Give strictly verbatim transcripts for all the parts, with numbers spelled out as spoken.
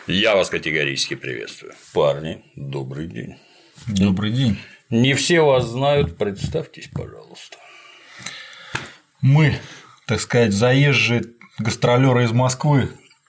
Я вас категорически приветствую. Парни, добрый день. Добрый день. Не все вас знают, представьтесь, пожалуйста. Мы, так сказать, заезжие гастролеры из Москвы.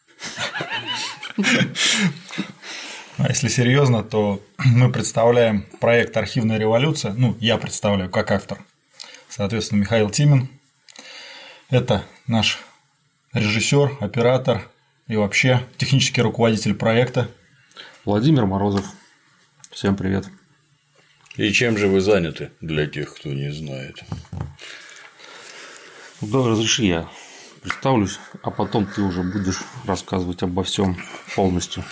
А если серьезно, то мы представляем проект «Архивная революция». Ну, я представляю как автор. Соответственно, Михаил Тимин. Это наш режиссер, оператор и вообще технический руководитель проекта. Владимир Морозов. Всем привет. И чем же вы заняты, для тех, кто не знает? Да, разреши я представлюсь, а потом ты уже будешь рассказывать обо всем полностью.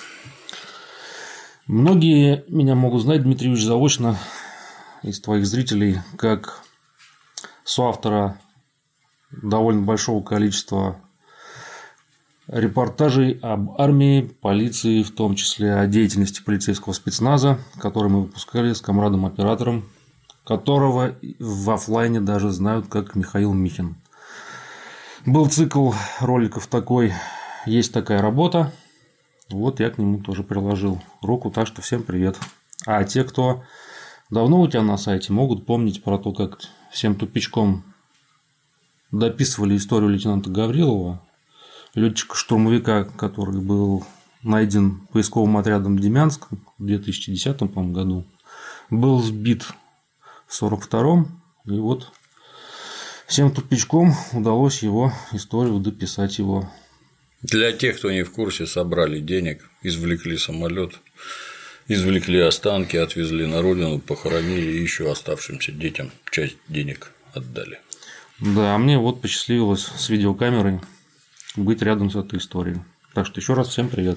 Многие меня могут знать, Дмитрий Юрьевич, заочно из твоих зрителей, как соавтора довольно большого количества репортажей об армии, полиции, в том числе о деятельности полицейского спецназа, который мы выпускали с комрадом-оператором, которого в офлайне даже знают как Михаил Михин. Был цикл роликов такой «Есть такая работа». Вот я к нему тоже приложил руку, так что всем привет. А те, кто давно у тебя на сайте, могут помнить про то, как всем тупичком дописывали историю лейтенанта Гаврилова, летчика-штурмовика, который был найден поисковым отрядом Демянск в две тысячи десятом, по-моему, году, был сбит в сорок втором, и вот всем тупичком удалось его историю дописать его. Для тех, кто не в курсе, собрали денег, извлекли самолет, извлекли останки, отвезли на родину, похоронили и еще оставшимся детям часть денег отдали. Да, а мне вот посчастливилось с видеокамерой быть рядом с этой историей. Так что еще раз всем привет.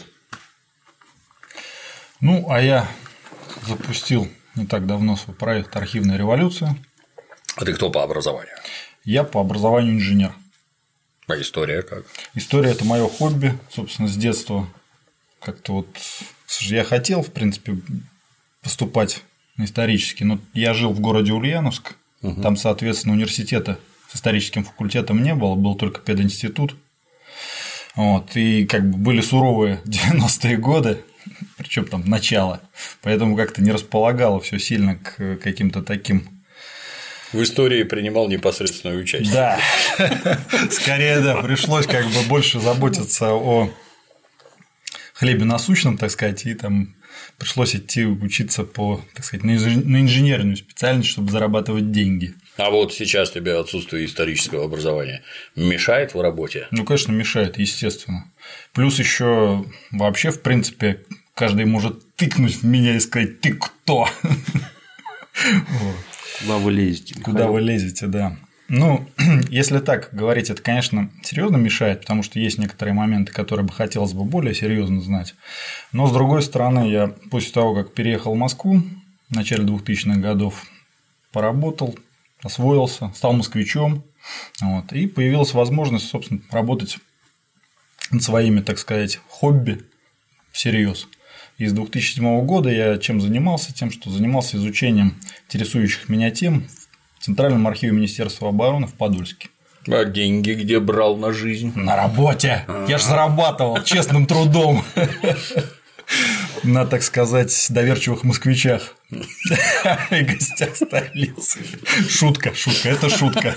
Ну, а я запустил не так давно свой проект «Архивная революция». А ты кто по образованию? Я по образованию инженер. А история как? История – это мое хобби, собственно, с детства. Как-то вот я хотел, в принципе, поступать на исторический, но я жил в городе Ульяновск, угу. Там, соответственно, университета с историческим факультетом не было, был только пединститут. Вот, и как бы были суровые девяностые годы, причем там начало, поэтому как-то не располагало все сильно к каким-то таким. В истории принимал непосредственное участие. Да, скорее, да, пришлось как бы больше заботиться о хлебе насущном, так сказать, и там пришлось идти учиться по, так сказать, на инженерную специальность, чтобы зарабатывать деньги. А вот сейчас тебе отсутствие исторического образования мешает в работе? Ну, конечно, мешает, естественно. Плюс еще вообще, в принципе, каждый может тыкнуть в меня и сказать: ты кто? Куда вы лезете? Куда вы лезете, да. Ну, если так говорить, это, конечно, серьезно мешает, потому что есть некоторые моменты, которые бы хотелось бы более серьезно знать. Но, с другой стороны, я после того, как переехал в Москву в начале двухтысячных годов, поработал, освоился, стал москвичом, вот, и появилась возможность, собственно, работать над своими, так сказать, хобби всерьез. И с две тысячи седьмого года я чем занимался? Тем, что занимался изучением интересующих меня тем в Центральном архиве Министерства обороны в Подольске. А деньги где брал на жизнь? На работе. Я ж зарабатывал честным трудом. На, так сказать, доверчивых москвичах и гостях столицы. Шутка, шутка, это шутка.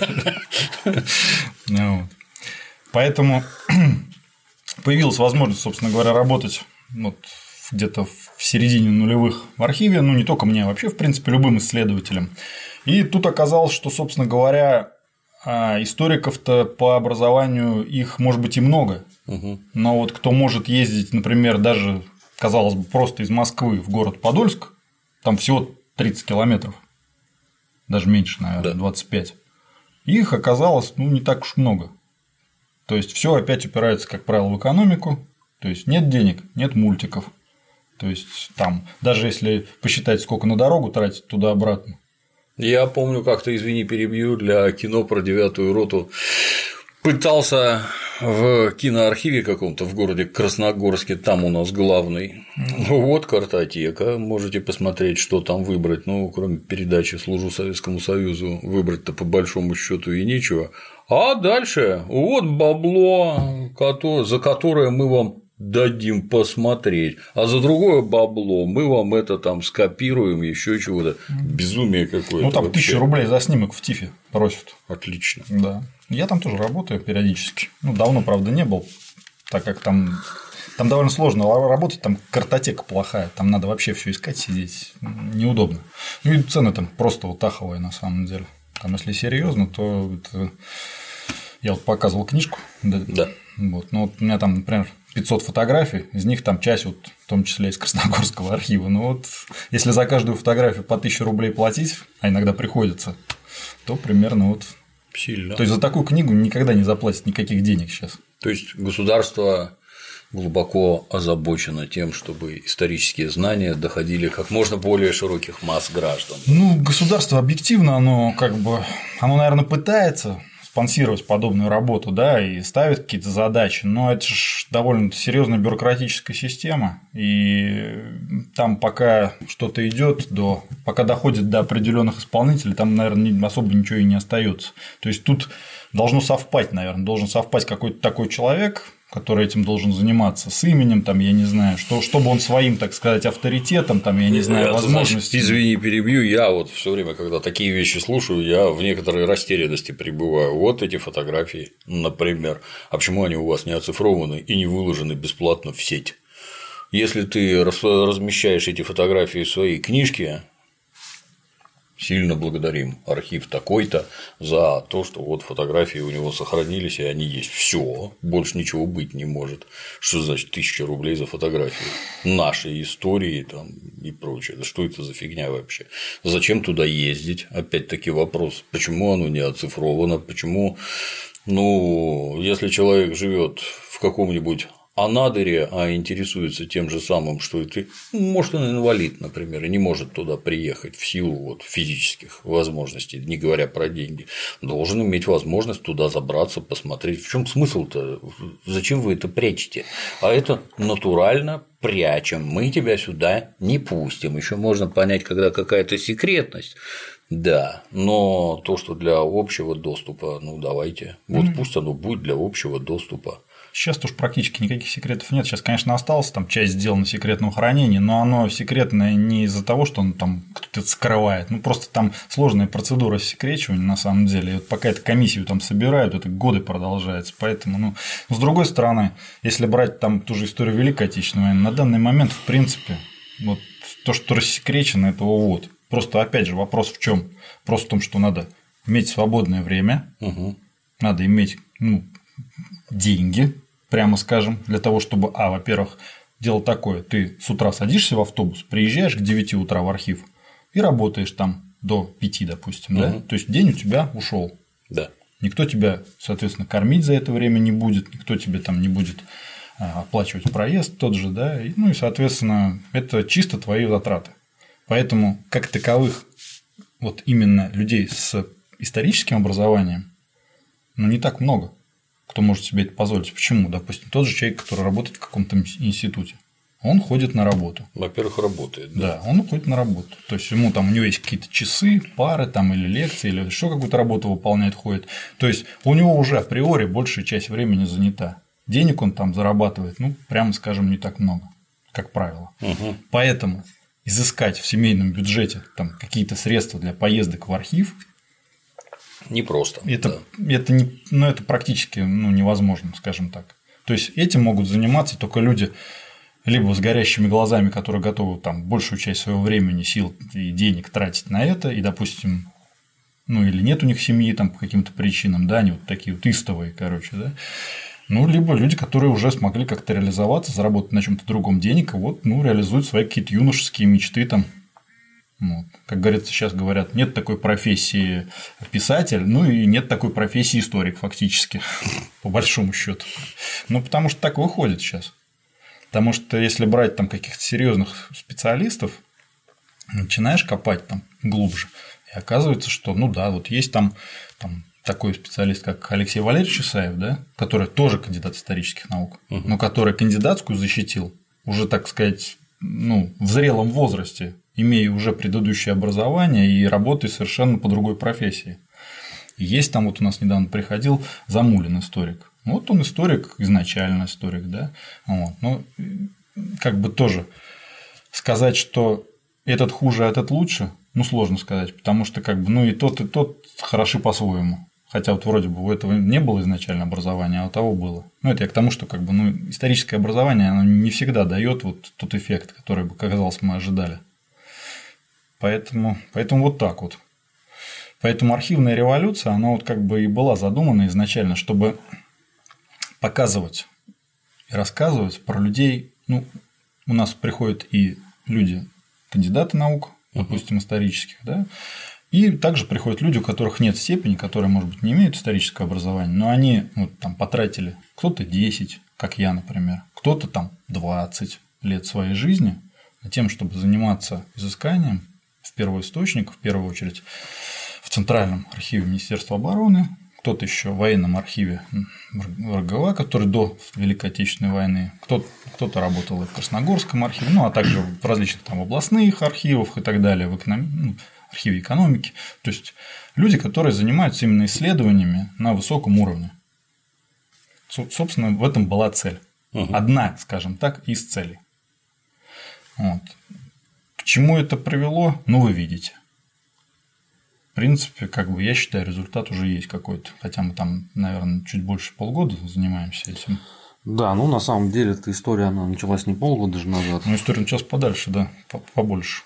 Поэтому появилась возможность, собственно говоря, работать вот где-то в середине нулевых в архиве, ну не только мне, а вообще, в принципе, любым исследователям. И тут оказалось, что, собственно говоря, историков-то по образованию их может быть и много, угу. Но вот кто может ездить, например, даже, казалось бы, просто из Москвы в город Подольск, там всего тридцать километров, даже меньше, наверное, да. двадцать пять, их оказалось ну, не так уж много. То есть все опять упирается, как правило, в экономику, то есть нет денег, нет мультиков. То есть там, даже если посчитать, сколько на дорогу тратить туда-обратно. Я помню, как-то, извини, перебью, для кино про девятую роту пытался в киноархиве каком-то в городе Красногорске, там у нас главный. Ну вот картотека, можете посмотреть, что там выбрать. Ну, кроме передачи «Служу Советскому Союзу», выбрать-то по большому счету и нечего. А дальше вот бабло, за которое мы вам дадим посмотреть, а за другое бабло мы вам это там скопируем, еще чего-то. Безумие какое-то. Ну, там вообще. тысячу рублей за снимок в ТИФе просят. Отлично. Да. Я там тоже работаю периодически. Ну, давно, правда, не был, так как там. Там довольно сложно работать, там картотека плохая, там надо вообще все искать, сидеть, неудобно. Ну и цены там просто вот аховые на самом деле. Там, если серьезно, то это... я вот показывал книжку, да. да. Вот, ну вот у меня там, например, пятьсот фотографий, из них там часть, вот, в том числе из Красногорского архива. Ну вот, если за каждую фотографию по тысяче рублей платить, а иногда приходится, то примерно вот. Сильно. То есть за такую книгу никогда не заплатят никаких денег сейчас. То есть государство глубоко озабочено тем, чтобы исторические знания доходили как можно более широких масс граждан. Ну, государство объективно, оно как бы, оно, наверное, пытается спонсировать подобную работу, да, и ставит какие-то задачи, но это же довольно серьезная бюрократическая система, и там пока что-то идет до, пока доходит до определенных исполнителей, там, наверное, особо ничего и не остается. То есть тут должно совпасть, наверное, должен совпасть какой-то такой человек, который этим должен заниматься, с именем, там, я не знаю, что, чтобы он своим, так сказать, авторитетом, там, я не знаю, возможностями. Извини, перебью, я вот все время, когда такие вещи слушаю, я в некоторой растерянности пребываю. Вот эти фотографии, например, а почему они у вас не оцифрованы и не выложены бесплатно в сеть? Если ты размещаешь эти фотографии в своей книжке, сильно благодарим архив такой-то за то, что вот фотографии у него сохранились, и они есть. Все, больше ничего быть не может. Что значит тысяча рублей за фотографии нашей истории там, и прочее? Да что это за фигня вообще? Зачем туда ездить? Опять-таки вопрос, почему оно не оцифровано, почему, ну, если человек живет в каком-нибудь Анадыре, а интересуется тем же самым, что и ты, может, он инвалид, например, и не может туда приехать в силу вот физических возможностей, не говоря про деньги, должен иметь возможность туда забраться, посмотреть. В чем смысл-то? Зачем вы это прячете? А это натурально прячем, мы тебя сюда не пустим. Еще можно понять, когда какая-то секретность. Да, но то, что для общего доступа, ну давайте, вот mm-hmm. пусть оно будет для общего доступа. Сейчас тоже практически никаких секретов нет. Сейчас, конечно, осталось там часть сделана секретного хранения, но оно секретное не из-за того, что он там кто-то это скрывает. Ну, просто там сложная процедура секречивания на самом деле. И вот пока эту комиссию там собирают, это годы продолжается. Поэтому, ну, с другой стороны, если брать там ту же историю Великой Отечественной войны, на данный момент, в принципе, вот то, что рассекречено, это вот. Просто, опять же, вопрос в чем? Просто в том, что надо иметь свободное время, угу. надо иметь, ну, деньги, прямо скажем, для того, чтобы, а, во-первых, дело такое, ты с утра садишься в автобус, приезжаешь к девяти утра в архив и работаешь там до пяти, допустим, угу. да? То есть день у тебя ушел. Да. Никто тебя, соответственно, кормить за это время не будет, никто тебе там не будет оплачивать проезд тот же, да, и, ну и, соответственно, это чисто твои затраты. Поэтому, как таковых, вот именно людей с историческим образованием, ну, не так много, кто может себе это позволить. Почему? Допустим, тот же человек, который работает в каком-то институте, он ходит на работу. Во-первых, работает. Да. да, он ходит на работу. То есть, ему там у него есть какие-то часы, пары там, или лекции, или еще какую-то работу выполняет, ходит. То есть, у него уже априори большая часть времени занята. Денег он там зарабатывает, ну, прямо скажем, не так много, как правило. Угу. Поэтому изыскать в семейном бюджете там какие-то средства для поездок в архив непросто. Это, да. это, не, ну, это практически ну, невозможно, скажем так. То есть этим могут заниматься только люди либо с горящими глазами, которые готовы там большую часть своего времени, сил и денег тратить на это, и, допустим, ну или нет у них семьи там по каким-то причинам, да, они вот такие вот истовые, короче, да. Ну, либо люди, которые уже смогли как-то реализоваться, заработать на чем-то другом денег, и вот, ну, реализуют свои какие-то юношеские мечты там. Вот. Как говорится, сейчас говорят, нет такой профессии писатель, ну и нет такой профессии историк, фактически, по большому счету. Ну, потому что так выходит сейчас. Потому что если брать там каких-то серьезных специалистов, начинаешь копать там глубже, и оказывается, что, ну да, вот есть там, там такой специалист, как Алексей Валерьевич Исаев, да, который тоже кандидат исторических наук, угу. но который кандидатскую защитил уже, так сказать, ну, в зрелом возрасте, имея уже предыдущее образование и работая совершенно по другой профессии. И есть там вот у нас недавно приходил Замулин, историк. Вот он историк, изначально историк, да. Вот. Ну, как бы тоже сказать, что этот хуже, а этот лучше, ну, сложно сказать, потому что как бы, ну, и тот, и тот хороши по-своему. Хотя вот вроде бы у этого не было изначально образования, а у того было. Ну, это я к тому, что как бы, ну, историческое образование, оно не всегда дает вот тот эффект, который бы, казалось, мы ожидали. Поэтому, поэтому вот так вот. Поэтому архивная революция, она вот как бы и была задумана изначально, чтобы показывать и рассказывать про людей. Ну, у нас приходят и люди, кандидаты наук, допустим, исторических, да, и также приходят люди, у которых нет степени, которые, может быть, не имеют исторического образования, но они вот, там, потратили кто-то десять, как я, например, кто-то там двадцать лет своей жизни над тем, чтобы заниматься изысканием в первоисточник, в первую очередь в Центральном архиве Министерства обороны, кто-то еще в военном архиве РГВА, который до Великой Отечественной войны, кто-то, кто-то работал и в Красногорском архиве, ну а также в различных там областных архивах и так далее, в эконом... ну, архиве экономики. То есть люди, которые занимаются именно исследованиями на высоком уровне. Собственно, в этом была цель. Угу. Одна, скажем так, из целей. Вот. К чему это привело, ну, вы видите. В принципе, как бы я считаю, результат уже есть какой-то. Хотя мы там, наверное, чуть больше полгода занимаемся этим. Да, ну на самом деле эта история, она началась не полгода даже назад. Ну, история началась подальше, да, побольше.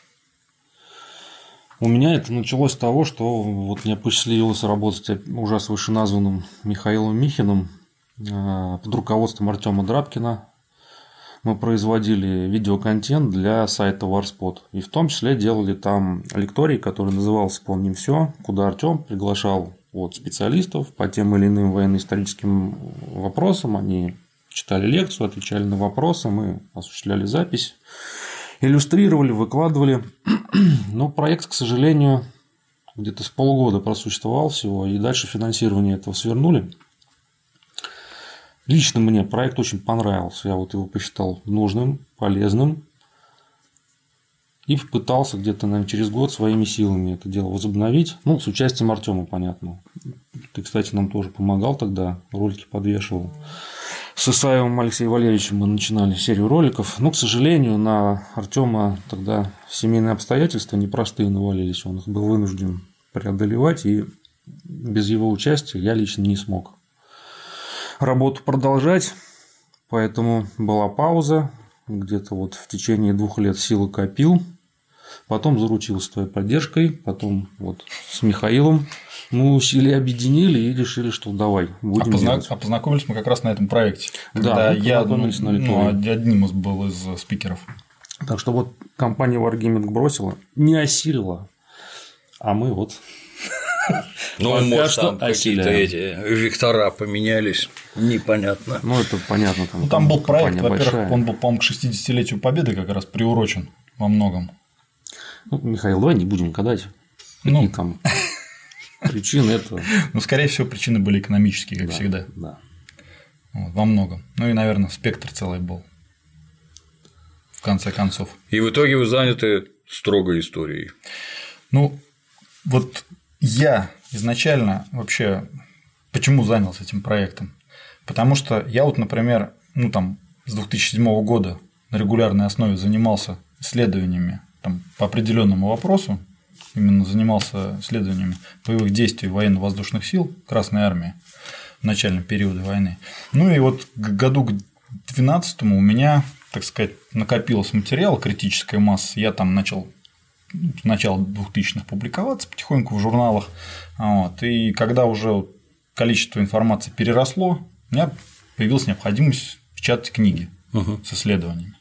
У меня это началось с того, что вот мне посчастливилось работать уже с вышеназванным Михаилом Михиным под руководством Артема Драбкина. Мы производили видеоконтент для сайта Варспот. И в том числе делали там лекторий, который назывался «Помним все», куда Артем приглашал вот специалистов по тем или иным военно-историческим вопросам. Они читали лекцию, отвечали на вопросы, мы осуществляли запись. Иллюстрировали, выкладывали. Но проект, к сожалению, где-то с полгода просуществовал всего, и дальше финансирование этого свернули. Лично мне проект очень понравился. Я вот его посчитал нужным, полезным. И попытался где-то, наверное, через год своими силами это дело возобновить. Ну, с участием Артема, понятно. Ты, кстати, нам тоже помогал тогда, ролики подвешивал. С Исаевым Алексеем Валерьевичем мы начинали серию роликов. Но, к сожалению, на Артема тогда семейные обстоятельства непростые навалились. Он их был вынужден преодолевать. И без его участия я лично не смог работу продолжать. Поэтому была пауза. Где-то вот в течение двух лет силы копил. Потом заручился твоей поддержкой. Потом вот с Михаилом мы усилия объединили и решили, что давай, будем а, позна... делать. а познакомились мы как раз на этом проекте. Когда да, я ну, ну, одним из был из спикеров. Так что вот компания Wargaming бросила, не осилила, а мы вот. Ну, может, там какие-то эти вектора поменялись, непонятно. Ну, это понятно. Там, ну, там был проект, во-первых, он был, по-моему, к шестидесятилетию Победы как раз приурочен во многом. Ну, Михаил, давай не будем гадать. Ну, какие там причины этого. Ну, скорее всего, причины были экономические, как да, всегда. Да. Вот, во многом. Ну и, наверное, спектр целый был. В конце концов. И в итоге вы заняты строгой историей. Ну, вот я изначально вообще почему занялся этим проектом? Потому что я вот, например, ну там с две тысячи седьмого года на регулярной основе занимался исследованиями там, по определенному вопросу, именно занимался исследованиями боевых действий военно-воздушных сил Красной Армии в начальном периоде войны. Ну и вот к году к две тысячи двенадцатому у меня, так сказать, накопилось материал, критическая масса. Я там начал с начала двухтысячных публиковаться потихоньку в журналах. Вот. И когда уже количество информации переросло, у меня появилась необходимость печатать книги uh-huh. с исследованиями.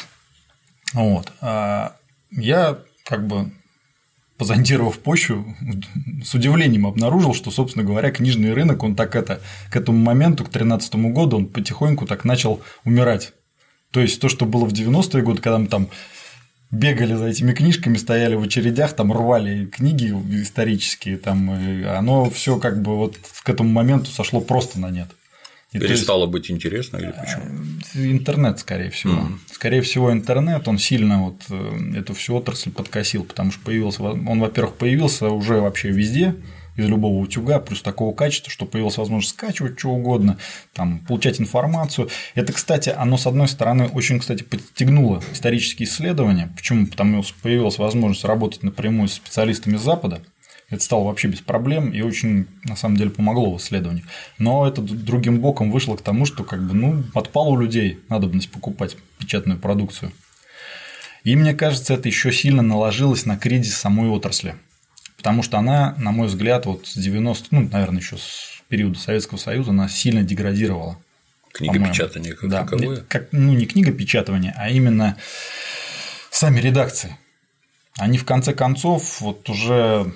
Вот. А я как бы позондировав почву, с удивлением обнаружил, что, собственно говоря, книжный рынок, он так это, к этому моменту, к две тысячи тринадцатому году, он потихоньку так начал умирать. То есть то, что было в девяностые годы, когда мы там бегали за этими книжками, стояли в очередях, там рвали книги исторические, там, оно все как бы вот к этому моменту сошло просто на нет. И перестало есть, быть интересно или почему? Интернет, скорее всего. Mm-hmm. Скорее всего, интернет, он сильно вот эту всю отрасль подкосил, потому что появился, он, во-первых, появился уже вообще везде, из любого утюга, плюс такого качества, что появилась возможность скачивать что угодно, там, получать информацию. Это, кстати, оно, с одной стороны, очень, кстати, подстегнуло исторические исследования. Почему? Потому что появилась возможность работать напрямую с специалистами с Запада. Это стало вообще без проблем и очень, на самом деле, помогло в исследованиях. Но это другим боком вышло к тому, что как бы, ну, отпала у людей надобность покупать печатную продукцию. И мне кажется, это еще сильно наложилось на кризис самой отрасли. Потому что она, на мой взгляд, вот с девяностых, ну, наверное, еще с периода Советского Союза, она сильно деградировала. Книгопечатание как да, таковое? Как, ну, не книгопечатание, а именно сами редакции. Они, в конце концов, вот уже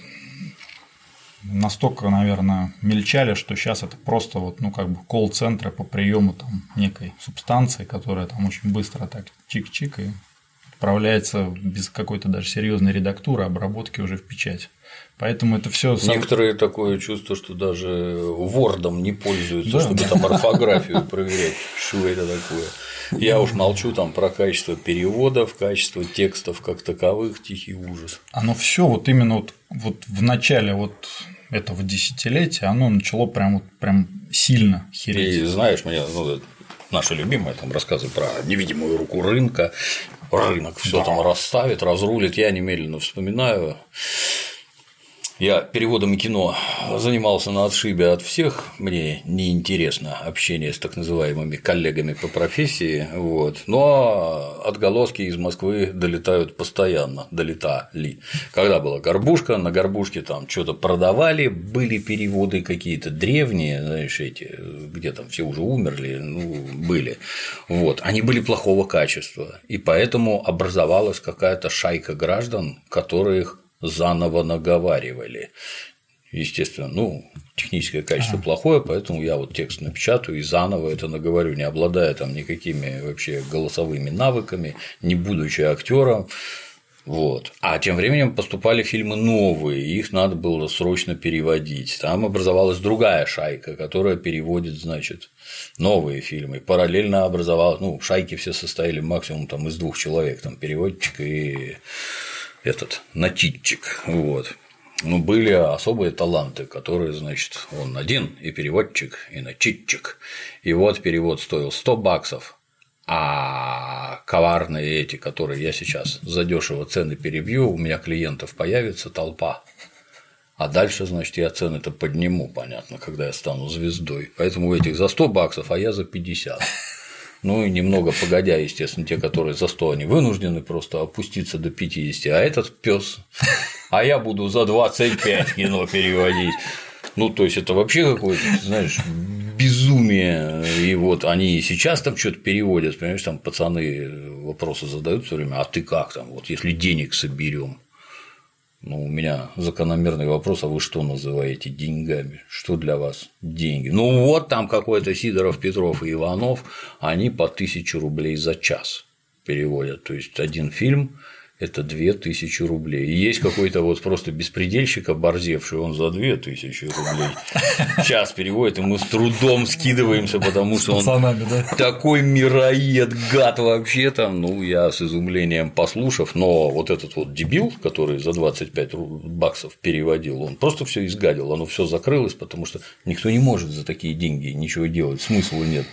настолько, наверное, мельчали, что сейчас это просто вот, ну, как бы колл-центры по приему там некой субстанции, которая там очень быстро так чик-чик и отправляется без какой-то даже серьезной редактуры, обработки уже в печать. Поэтому это все. Некоторые такое чувство, что даже Word'ом не пользуются, да, чтобы да. там орфографию проверять, что это такое. Я уж молчу там про качество переводов, качество текстов как таковых, тихий ужас. Оно все вот именно вот, вот в начале вот этого десятилетия оно начало прям вот прям сильно хереть. И знаешь, мне ну, наши любимые там рассказы про невидимую руку рынка, рынок все да. там расставит, разрулит. Я немедленно вспоминаю. Я переводом и кино занимался на отшибе от всех, мне неинтересно общение с так называемыми коллегами по профессии, вот. Но отголоски из Москвы долетают постоянно, долетали. Когда была горбушка, на горбушке там что-то продавали, были переводы какие-то древние, знаешь, эти, где там все уже умерли, ну, были, вот. Они были плохого качества, и поэтому образовалась какая-то шайка граждан, которых заново наговаривали. Естественно, ну, техническое качество плохое, поэтому я вот текст напечатаю и заново это наговорю, не обладая там никакими вообще голосовыми навыками, не будучи актером. Вот. А тем временем поступали фильмы новые, их надо было срочно переводить. Там образовалась другая шайка, которая переводит, значит, новые фильмы. Параллельно образовалась, ну, шайки все состояли максимум там из двух человек, там переводчик и этот начитчик, вот. Ну, были особые таланты, которые, значит, он один и переводчик, и начитчик. И вот перевод стоил сто баксов, а коварные эти, которые я сейчас задешево цены перебью, у меня клиентов появится толпа. А дальше, значит, я цены-то подниму, понятно, когда я стану звездой. Поэтому у этих за сто баксов, а я за пятьдесят. Ну и немного погодя, естественно, те, которые за сто, они вынуждены просто опуститься до пятидесяти, а этот пес, а я буду за двадцать пять кино переводить. Ну, то есть это вообще какое-то, знаешь, безумие. И вот они и сейчас там что-то переводят, понимаешь, там пацаны вопросы задают все время, а ты как там, вот если денег соберем. Ну, у меня закономерный вопрос, а вы что называете деньгами? Что для вас деньги? Ну, вот там какой-то Сидоров, Петров и Иванов, они по тысяче рублей за час переводят. То есть один фильм – это две тысячи рублей. И есть какой-то вот просто беспредельщик оборзевший, он за две тысячи рублей час переводит, и мы с трудом скидываемся, потому что он пацанами, да? такой мироед, гад вообще там. Ну, я с изумлением послушав, но вот этот вот дебил, который за двадцать пять баксов переводил, он просто все изгадил, оно все закрылось, потому что никто не может за такие деньги ничего делать, смысла нет.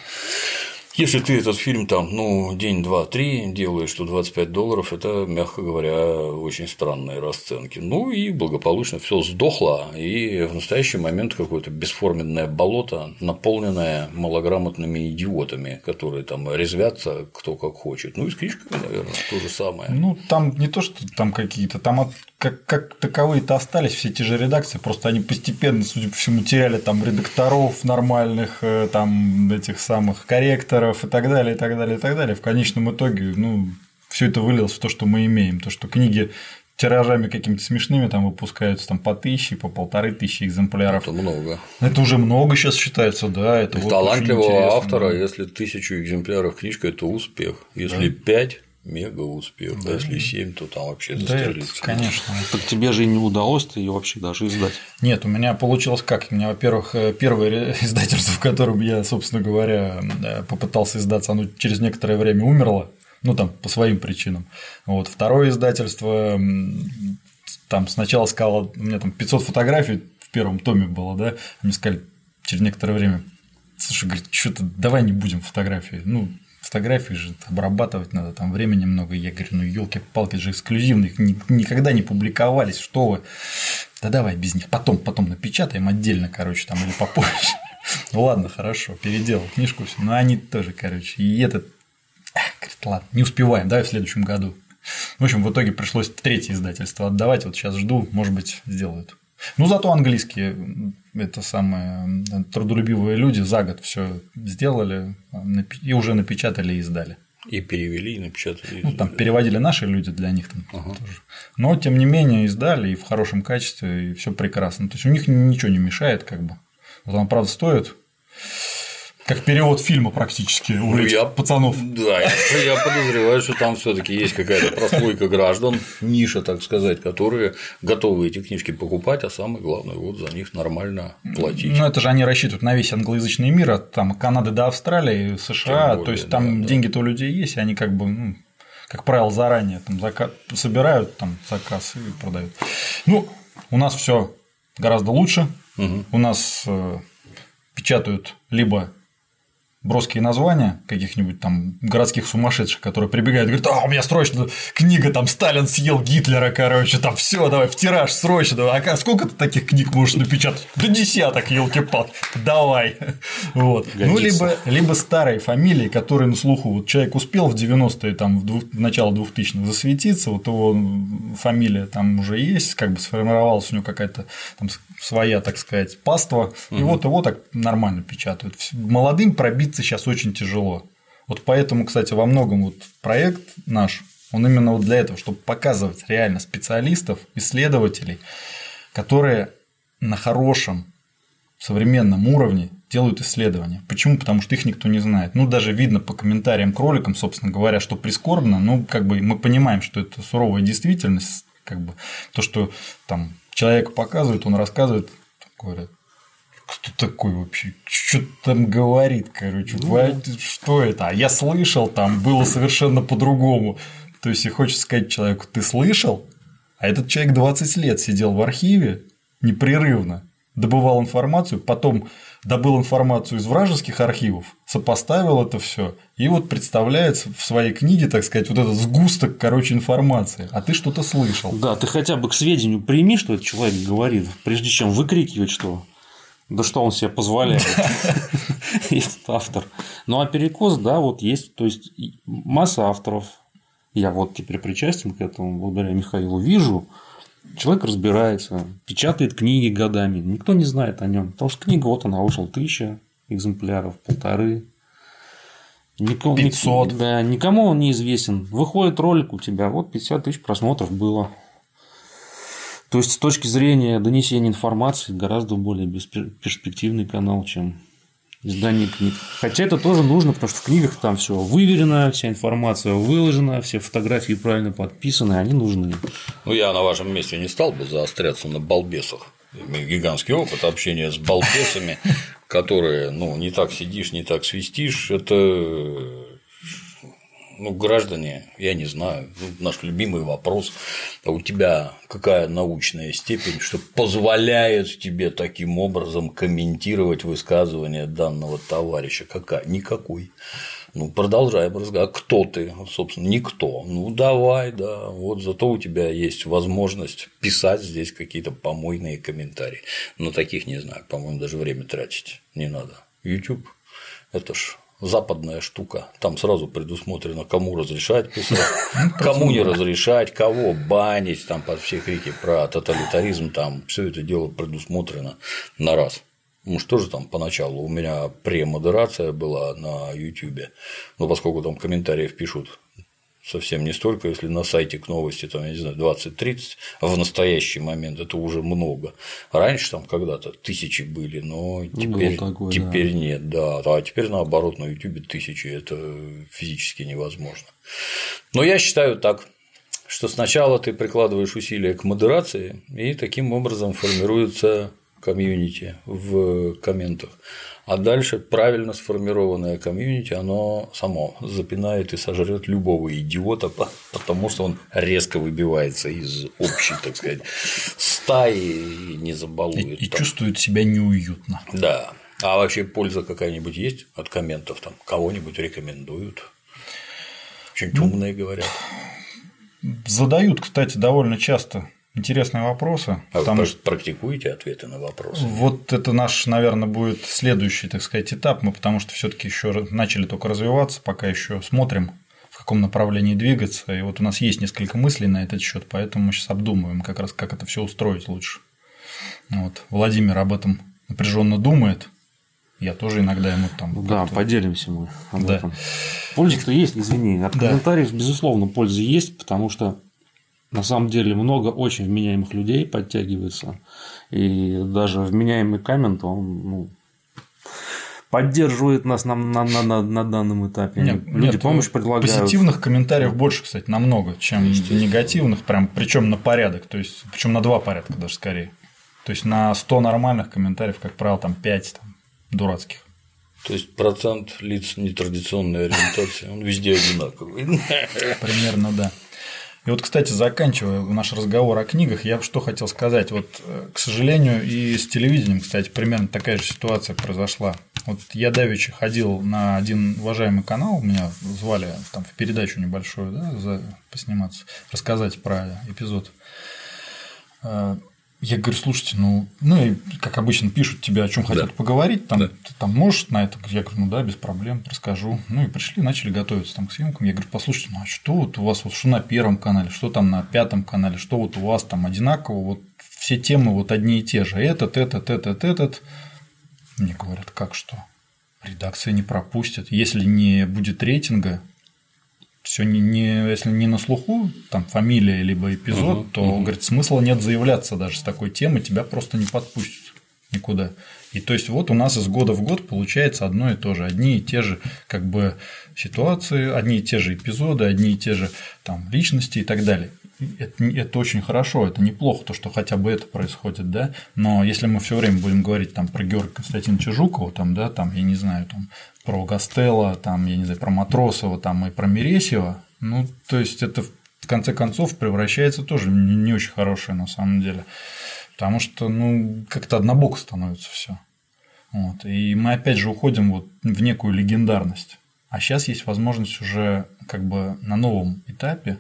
Если ты этот фильм там, ну, день, два, три делаешь, что двадцать пять долларов, это, мягко говоря, очень странные расценки. Ну и благополучно все сдохло, и в настоящий момент какое-то бесформенное болото, наполненное малограмотными идиотами, которые там резвятся кто как хочет. Ну и с книжками, наверное, то же самое. Ну, там не то, что там какие-то, там от как, как таковые-то остались все те же редакции, просто они постепенно, судя по всему, теряли там редакторов нормальных, там этих самых корректоров и так далее, и так далее, и так далее. В конечном итоге, ну, все это вылилось в то, что мы имеем, то, что книги тиражами какими-то смешными там выпускаются там по тысяче, по полторы тысячи экземпляров. Это много. Это уже много сейчас считается, да. Это вот талантливого автора, если тысячу экземпляров книжка, это успех. Если да. пять мега успех, да. А если семь, то там вообще застрелиться. Да, конечно. Так тебе же и не удалось ее вообще даже издать. Нет, у меня получилось как? У меня, во-первых, первое издательство, в котором я, собственно говоря, попытался издаться, оно через некоторое время умерло, ну там по своим причинам. Вот. Второе издательство там сначала сказало, у меня там пятьсот фотографий первом томе было, да, мне сказали через некоторое время: слушай, говорит, что-то давай не будем фотографии, ну, фотографии же обрабатывать надо, там времени много. Я говорю: ну, елки-палки, же эксклюзивные, их никогда не публиковались, что вы. Да давай без них, потом, потом напечатаем отдельно, короче, там или попозже. Ладно, хорошо, переделал книжку, все. Но они тоже, короче, и этот, говорит, ладно, не успеваем, давай в следующем году. В общем, в итоге пришлось третье издательство отдавать, вот сейчас жду, может быть, сделают. Ну, зато английские, это самые трудолюбивые люди за год все сделали и уже напечатали и издали. И перевели, и напечатали. Ну, там переводили наши люди для них там ага. тоже. Но, тем не менее, издали и в хорошем качестве, и все прекрасно. То есть у них ничего не мешает, как бы. Вот он, правда, стоит как перевод фильма практически у этих я, пацанов. Да, я, я подозреваю, что там все-таки есть какая-то прослойка граждан, ниша, так сказать, которые готовы эти книжки покупать, а самое главное, вот за них нормально платить. Ну, это же они рассчитывают на весь англоязычный мир, от там, Канады до Австралии, США, более, то есть там да, деньги-то у людей есть, и они как бы, ну, как правило, заранее там заказ, собирают там заказ и продают. Ну, у нас все гораздо лучше. Угу. У нас э, печатают либо броские названия каких-нибудь там городских сумасшедших, которые прибегают и говорят: а, у меня срочно книга, там Сталин съел Гитлера, короче, там все, давай в тираж срочно. А сколько ты таких книг можешь напечатать? Да десяток, елки-палки, давай. Вот. Ну, либо, либо старые фамилии, которые на слуху, вот человек успел в девяностые, там, в, двух, в начало двухтысячных засветиться, вот его фамилия там уже есть, как бы сформировалась у него какая-то там своя, так сказать, паства, угу. и вот его так нормально печатают. Молодым пробиться сейчас очень тяжело. Вот поэтому, кстати, во многом вот проект наш, он именно вот для этого, чтобы показывать реально специалистов, исследователей, которые на хорошем современном уровне делают исследования. Почему? Потому что их никто не знает. Ну, даже видно по комментариям к роликам, собственно говоря, что прискорбно, ну, как бы мы понимаем, что это суровая действительность, как бы то, что там человек показывает, он рассказывает, говорят: кто такой вообще, что там говорит, короче, ну, что это? А я слышал, там было совершенно по-другому. То есть, и хочется сказать человеку: ты слышал? А этот человек двадцать лет сидел в архиве непрерывно, добывал информацию, потом добыл информацию из вражеских архивов, сопоставил это все и вот представляет в своей книге, так сказать, вот этот сгусток, короче, информации. А ты что-то слышал. Да, ты хотя бы к сведению прими, что этот человек говорит, прежде чем выкрикивать, что да что он себе позволяет, этот автор. Ну, а перекос, да, вот есть, то есть масса авторов. Я вот теперь причастен к этому, благодаря Михаилу, вижу. Человек разбирается, печатает книги годами, никто не знает о нем, потому что книга, вот она вышла, тысяча экземпляров, полторы, никому, пятьсот. Да, никому он не известен. Выходит ролик у тебя, вот пятьдесят тысяч просмотров было. То есть, с точки зрения донесения информации, гораздо более перспективный канал, чем издание книг. Хотя это тоже нужно, потому что в книгах там все выверено, вся информация выложена, все фотографии правильно подписаны, они нужны. Ну, я на вашем месте не стал бы заостряться на балбесах. Гигантский опыт общения с балбесами, которые, ну, не так сидишь, не так свистишь, это. Ну, граждане, я не знаю, наш любимый вопрос: а у тебя какая научная степень, что позволяет тебе таким образом комментировать высказывания данного товарища? Какая? Никакой. Ну, продолжаем разговаривать. А кто ты? Собственно, никто. Ну, давай, да. Вот зато у тебя есть возможность писать здесь какие-то помойные комментарии. Но таких не знаю, по-моему, даже время тратить не надо. YouTube – это ж западная штука, там сразу предусмотрено, кому разрешать писать, кому не разрешать, кого банить, там под все крики про тоталитаризм, там все это дело предусмотрено на раз. Ну что же там поначалу у меня премодерация была на YouTube, но поскольку там комментариев пишут совсем не столько, если на сайте к новости, там, я не знаю, двадцать-тридцать, а в настоящий момент это уже много. Раньше там когда-то тысячи были, но теперь, такое, теперь да. нет, да. А теперь наоборот на YouTube тысячи, это физически невозможно. Но я считаю так, что сначала ты прикладываешь усилия к модерации, и таким образом формируется комьюнити в комментах. А дальше правильно сформированное комьюнити, оно само запинает и сожрет любого идиота, потому что он резко выбивается из общей, так сказать, стаи и не забалует. И, и чувствует себя неуютно. Да. А вообще польза какая-нибудь есть от комментов? Там кого-нибудь рекомендуют? Что-нибудь ну, умное говорят? Задают, кстати, довольно часто интересные вопросы. А вы что... практикуете ответы на вопросы? Вот это наш, наверное, будет следующий, так сказать, этап. Мы потому что все-таки еще начали только развиваться, пока еще смотрим, в каком направлении двигаться. И вот у нас есть несколько мыслей на этот счет, поэтому мы сейчас обдумываем, как раз как это все устроить лучше. Вот. Владимир об этом напряженно думает. Я тоже иногда ему там. Да, поделимся мы об да. этом. Польза-то есть, извини. От да. комментариев, безусловно, польза есть, потому что на самом деле много очень вменяемых людей подтягивается. И даже вменяемый коммент, он ну, поддерживает нас на, на, на, на данном этапе. Нет, Люди нет, помощь предлагают. Позитивных комментариев больше, кстати, намного, чем негативных, прям причем на порядок. То есть, причем на два порядка даже скорее. То есть на сто нормальных комментариев, как правило, там пять там, дурацких. То есть процент лиц нетрадиционной ориентации, он везде одинаковый. Примерно, да. И вот, кстати, заканчивая наш разговор о книгах, я бы что хотел сказать. Вот, к сожалению, и с телевидением, кстати, примерно такая же ситуация произошла. Вот я давеча ходил на один уважаемый канал, меня звали там в передачу небольшую, да, за, посниматься, рассказать про эпизод. Я говорю, слушайте, ну, ну и как обычно пишут тебе, о чем хотят да. поговорить, там, да. ты там можешь на это? Я говорю, ну да, без проблем, расскажу. Ну и пришли, начали готовиться там к съемкам. Я говорю, послушайте, ну а что вот у вас, вот что на первом канале, что там на пятом канале, что вот у вас там одинаково, вот все темы вот одни и те же, этот, этот, этот, этот. Мне говорят, как что? Редакция не пропустит. Если не будет рейтинга, все не, не, если не на слуху, там фамилия либо эпизод, uh-huh, то, uh-huh. говорит, смысла нет заявляться даже с такой темы, тебя просто не подпустят никуда. И то есть вот у нас из года в год получается одно и то же, одни и те же как бы ситуации, одни и те же эпизоды, одни и те же там личности и так далее. Это, это очень хорошо, это неплохо, то, что хотя бы это происходит, да, но если мы все время будем говорить там про Георгия Константиновича Жукова, там, да, там, я не знаю, там, про Гастелло, там, я не знаю, про Матросова, там, и про Мересьева, ну, то есть это в конце концов превращается тоже не, не очень хорошее на самом деле, потому что, ну, как-то однобоко становится все, вот, и мы опять же уходим вот в некую легендарность, а сейчас есть возможность уже как бы на новом этапе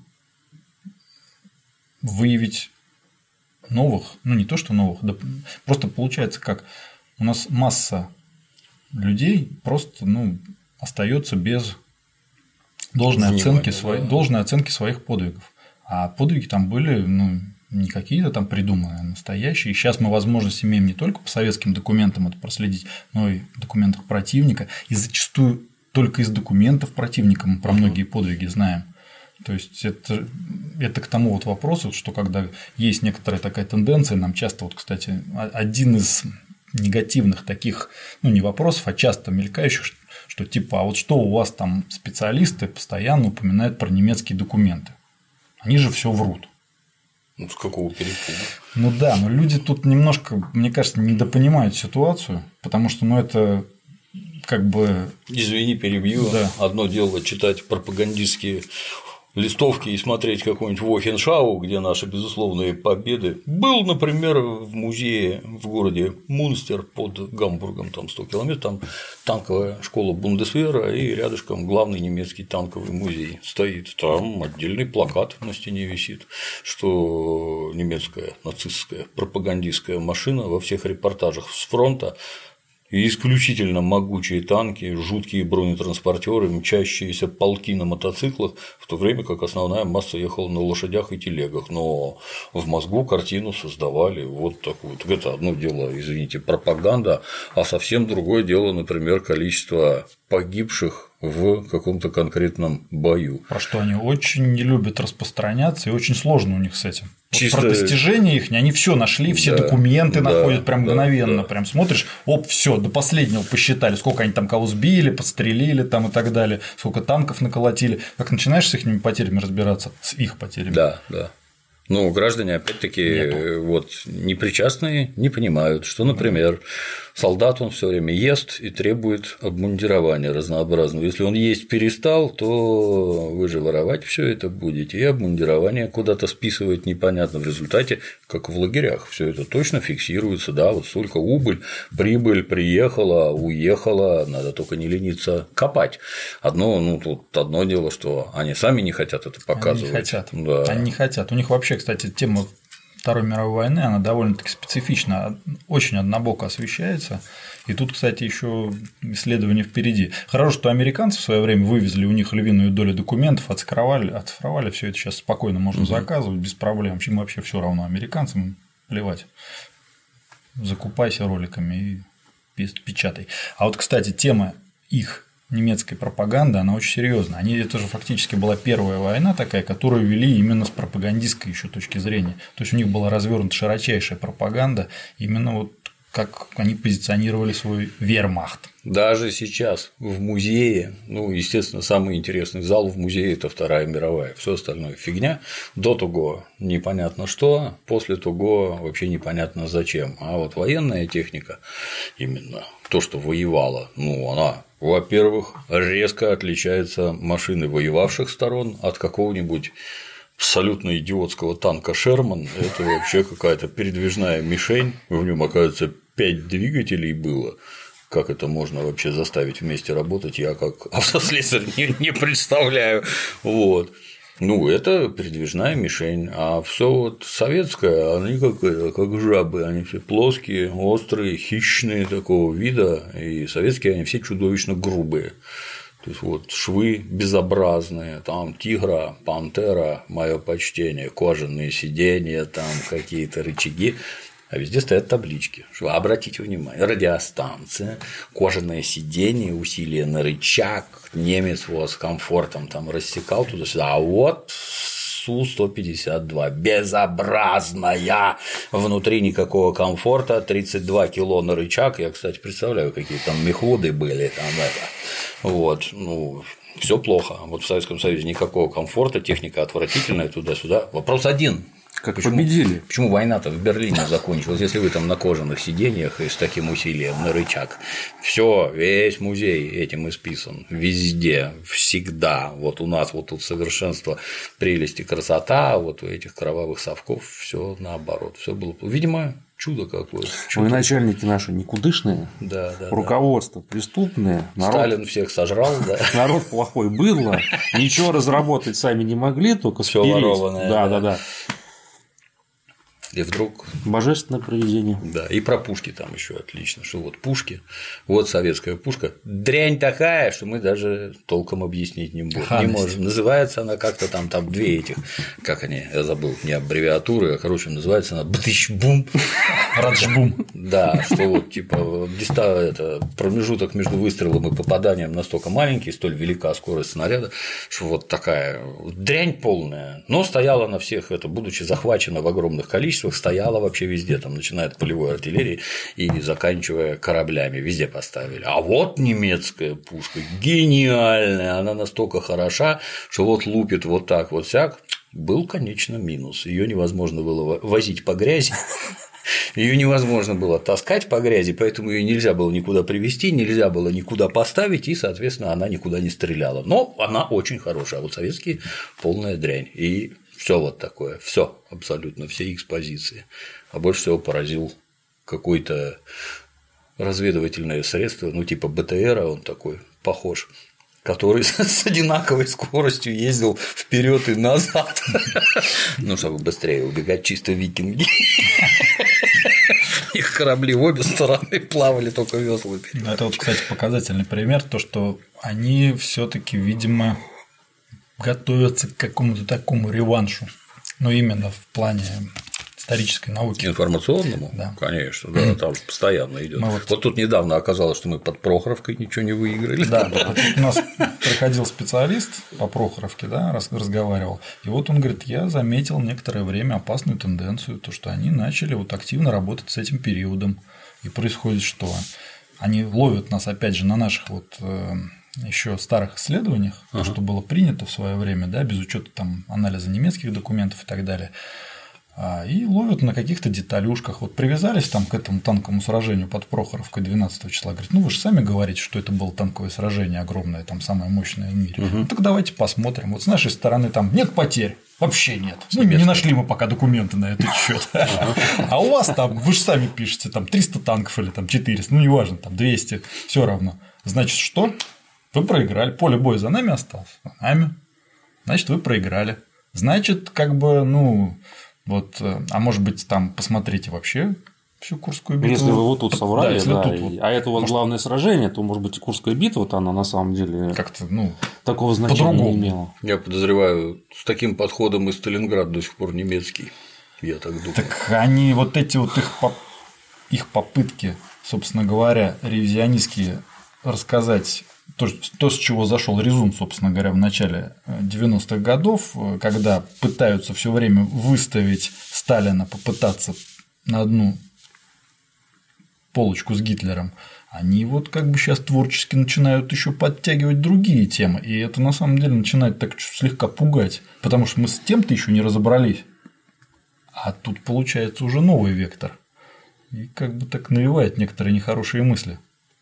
выявить новых, ну не то что новых, да просто получается как у нас масса людей просто ну, остается без должной оценки, свои, да. должной оценки своих подвигов. А подвиги там были ну, не какие-то там придуманные, а настоящие. И сейчас мы возможность имеем не только по советским документам это проследить, но и в документах противника. И зачастую только из документов противника мы про многие подвиги знаем. То есть это, это к тому вот вопросу, что когда есть некоторая такая тенденция, нам часто, вот, кстати, один из негативных таких, ну, не вопросов, а часто мелькающих, что типа, а вот что у вас там специалисты постоянно упоминают про немецкие документы? Они же все врут. Ну, с какого перепуга? Ну да, но люди тут немножко, мне кажется, недопонимают ситуацию, потому что, ну, это как бы… Извини, перебью. Да. Одно дело читать пропагандистские листовки и смотреть какой-нибудь Вохеншау, где наши безусловные победы. Был, например, в музее в городе Мунстер под Гамбургом, там сто километров, там танковая школа Бундесвера и рядышком главный немецкий танковый музей стоит. Там отдельный плакат на стене висит, что немецкая нацистская пропагандистская машина во всех репортажах с фронта и исключительно могучие танки, жуткие бронетранспортеры, мчащиеся полки на мотоциклах, в то время как основная масса ехала на лошадях и телегах. Но в мозгу картину создавали вот такую. Так это одно дело, извините, пропаганда, а совсем другое дело, например, количество погибших в каком-то конкретном бою. Про что они очень не любят распространяться, и очень сложно у них с этим. Чисто… Вот про достижения их, они все нашли, все да, документы да, находят прям да, мгновенно. Да. Прям смотришь, оп, все, до последнего посчитали, сколько они там кого сбили, подстрелили там и так далее, сколько танков наколотили. Как начинаешь с их потерями разбираться, с их потерями. Да, да. Ну, граждане, опять-таки, вот, непричастные не понимают, что, например, солдат он все время ест и требует обмундирования разнообразного. Если он есть перестал, то вы же воровать все это будете, и обмундирование куда-то списывать непонятно. В результате, как в лагерях, все это точно фиксируется, да, вот столько убыль, прибыль, приехала, уехала, надо только не лениться копать. Одно, ну, тут одно дело, что они сами не хотят это показывать. Они не хотят. Да. Они не хотят. У них вообще, кстати, тема Второй мировой войны, она довольно-таки специфична, очень однобоко освещается. И тут, кстати, еще исследования впереди. Хорошо, что американцы в свое время вывезли, у них львиную долю документов, оцифровали, оцифровали все это сейчас спокойно можно угу. заказывать без проблем. Им вообще все равно, американцам плевать. Закупайся роликами и печатай. А вот, кстати, тема их немецкой пропаганды, она очень серьезная. Они, это же фактически была первая война такая, которую вели именно с пропагандистской еще точки зрения. То есть у них была развернута широчайшая пропаганда, именно вот как они позиционировали свой вермахт. Даже сейчас в музее, ну, естественно, самый интересный зал в музее – это Вторая мировая, все остальное фигня. До того непонятно что, после того вообще непонятно зачем. А вот военная техника, именно то, что воевала, ну, она, во-первых, резко отличается машины воевавших сторон от какого-нибудь абсолютно идиотского танка Шерман. Это вообще какая-то передвижная мишень, в нем, оказывается, пять двигателей было. Как это можно вообще заставить вместе работать, я как автослесарь не, не представляю. Вот. Ну, это передвижная мишень, а все вот советское, они как, как жабы, они все плоские, острые, хищные такого вида, и советские они все чудовищно грубые. То есть вот швы безобразные, там тигра, пантера, мое почтение, кожаные сиденья, там какие-то рычаги. А везде стоят таблички. Что, обратите внимание, радиостанция, кожаное сиденье, усилие на рычаг, немец вот с комфортом там рассекал туда-сюда. А вот Су сто пятьдесят два, безобразная, внутри никакого комфорта, тридцать два кило на рычаг. Я, кстати, представляю, какие там мехводы были, там это. Вот, ну, все плохо. Вот в Советском Союзе никакого комфорта, техника отвратительная, туда-сюда. Вопрос один. Как почему, победили. Почему война-то в Берлине закончилась, если вы там на кожаных сиденьях и с таким усилием на рычаг? Все, весь музей этим исписан. Везде, всегда. Вот у нас вот тут совершенство, прелесть и красота, а вот у этих кровавых совков все наоборот. Все было. Видимо, чудо какое-то. Чудо. Начальники наши никудышные, да, да, руководство да. преступное, народ... Сталин всех сожрал, да. Народ плохой было, ничего разработать сами не могли, только все ворованное. Да, да, да. И вдруг… Божественное провидение. Да, и про пушки там еще отлично, что вот пушки, вот советская пушка, дрянь такая, что мы даже толком объяснить не, будем, не можем. Называется она как-то там, там две этих, как они, я забыл, не аббревиатуры, а, короче, называется она бтыщ-бум. Раджбум. Да, что вот типа это, промежуток между выстрелом и попаданием настолько маленький, столь велика скорость снаряда, что вот такая дрянь полная, но стояла на всех, это, будучи захвачена в огромных количествах, стояла вообще везде, там, начиная от полевой артиллерии и заканчивая кораблями, везде поставили. А вот немецкая пушка гениальная, она настолько хороша, что вот лупит вот так вот сяк, был, конечно, минус. Ее невозможно было возить по грязи. Ее невозможно было таскать по грязи, поэтому ее нельзя было никуда привезти, нельзя было никуда поставить, и, соответственно, она никуда не стреляла. Но она очень хорошая, а вот советские полная дрянь. И все вот такое, все абсолютно, все экспозиции. А больше всего поразил какое-то разведывательное средство, ну типа БТРа, он такой похож, который с одинаковой скоростью ездил вперед и назад, ну чтобы быстрее убегать, чисто викинги. Их корабли в обе стороны плавали только веслами. Это вот, кстати, показательный пример, то, что они все-таки, видимо, готовятся к какому-то такому реваншу, но именно в плане исторической науки. Информационному? Да. Конечно, да, там же постоянно идет. Вот... вот тут недавно оказалось, что мы под Прохоровкой ничего не выиграли. Да, да. Вот у нас приходил специалист по Прохоровке, да, разговаривал, и вот он говорит, я заметил некоторое время опасную тенденцию, то, что они начали вот активно работать с этим периодом, и происходит что? Они ловят нас, опять же, на наших вот еще старых исследованиях, ага. что было принято в свое время, да, без учета там анализа немецких документов и так далее. и ловят на каких-то деталюшках. Вот привязались там к этому танковому сражению под Прохоровкой двенадцатого числа. Говорит, ну вы же сами говорите, что это было танковое сражение огромное, там самое мощное в мире. Угу. Ну так давайте посмотрим. Вот с нашей стороны там нет потерь. Вообще нет. Ну, не нашли мы пока документы на этот счет. А у вас там, вы же сами пишете, там триста танков или там четыреста, ну неважно, там двести, все равно. Значит, что? Вы проиграли. Поле боя за нами осталось. За нами. Значит, вы проиграли. Значит, как бы, ну, вот, а может быть, там посмотрите вообще всю Курскую битву. Если вы вот тут соврали, да, да, тут вот, а это у вас может... главное сражение, то, может быть, и Курская битва-то она на самом деле как-то, ну, такого значения не имела. Я подозреваю, с таким подходом и Сталинград до сих пор немецкий, я так думаю. Так они, вот эти вот их, поп... их попытки, собственно говоря, ревизионистские рассказать то, то, с чего зашел резун, собственно говоря, в начале девяностых годов, когда пытаются все время выставить Сталина, попытаться на одну полочку с Гитлером, они вот как бы сейчас творчески начинают еще подтягивать другие темы, и это на самом деле начинает так слегка пугать, потому что мы с тем-то еще не разобрались, а тут получается уже новый вектор, и как бы так навевает некоторые нехорошие мысли.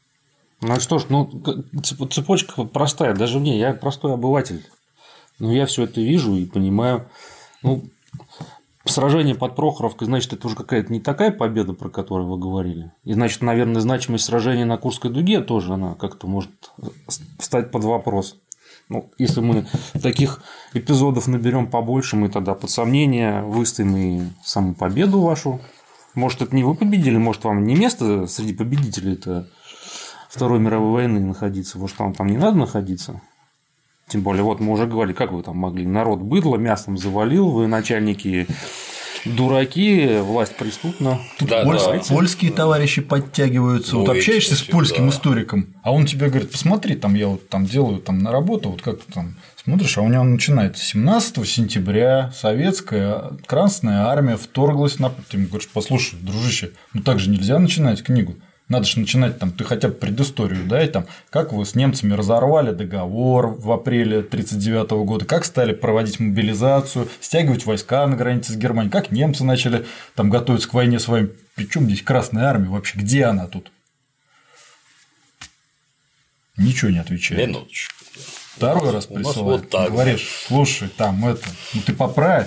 Ну что ж, ну цепочка простая, даже мне, я простой обыватель, но я все это вижу и понимаю, ну. Сражение под Прохоровкой, значит, это уже какая-то не такая победа, про которую вы говорили. И, значит, наверное, значимость сражения на Курской дуге тоже она как-то может встать под вопрос. Ну, если мы таких эпизодов наберем побольше, мы тогда под сомнение выставим и саму победу вашу. Может, это не вы победили, может, вам не место среди победителей-то Второй мировой войны находиться, может, вам там не надо находиться. Тем более, вот мы уже говорили, как вы там могли. Народ быдло мясом завалил, вы начальники дураки, власть преступна. Тут да, польс... да. Польские товарищи подтягиваются. Ну, вот общаешься с польским да. историком, а он тебе говорит: посмотри, там я вот там делаю там на работу, вот как там смотришь, а у него начинается семнадцатого сентября советская Красная Армия вторглась на. Ты ему говоришь: послушай, дружище, ну так же нельзя начинать книгу. Надо же начинать там, ты хотя бы предысторию дай, там, как вы с немцами разорвали договор в апреле тысяча девятьсот тридцать девятого года, как стали проводить мобилизацию, стягивать войска на границе с Германией, как немцы начали там готовиться к войне с вами. Причем здесь Красная Армия вообще, где она тут? Ничего не отвечает. Минуточку. Второй раз присылает. Вот говоришь: слушай, там это, ну ты поправь.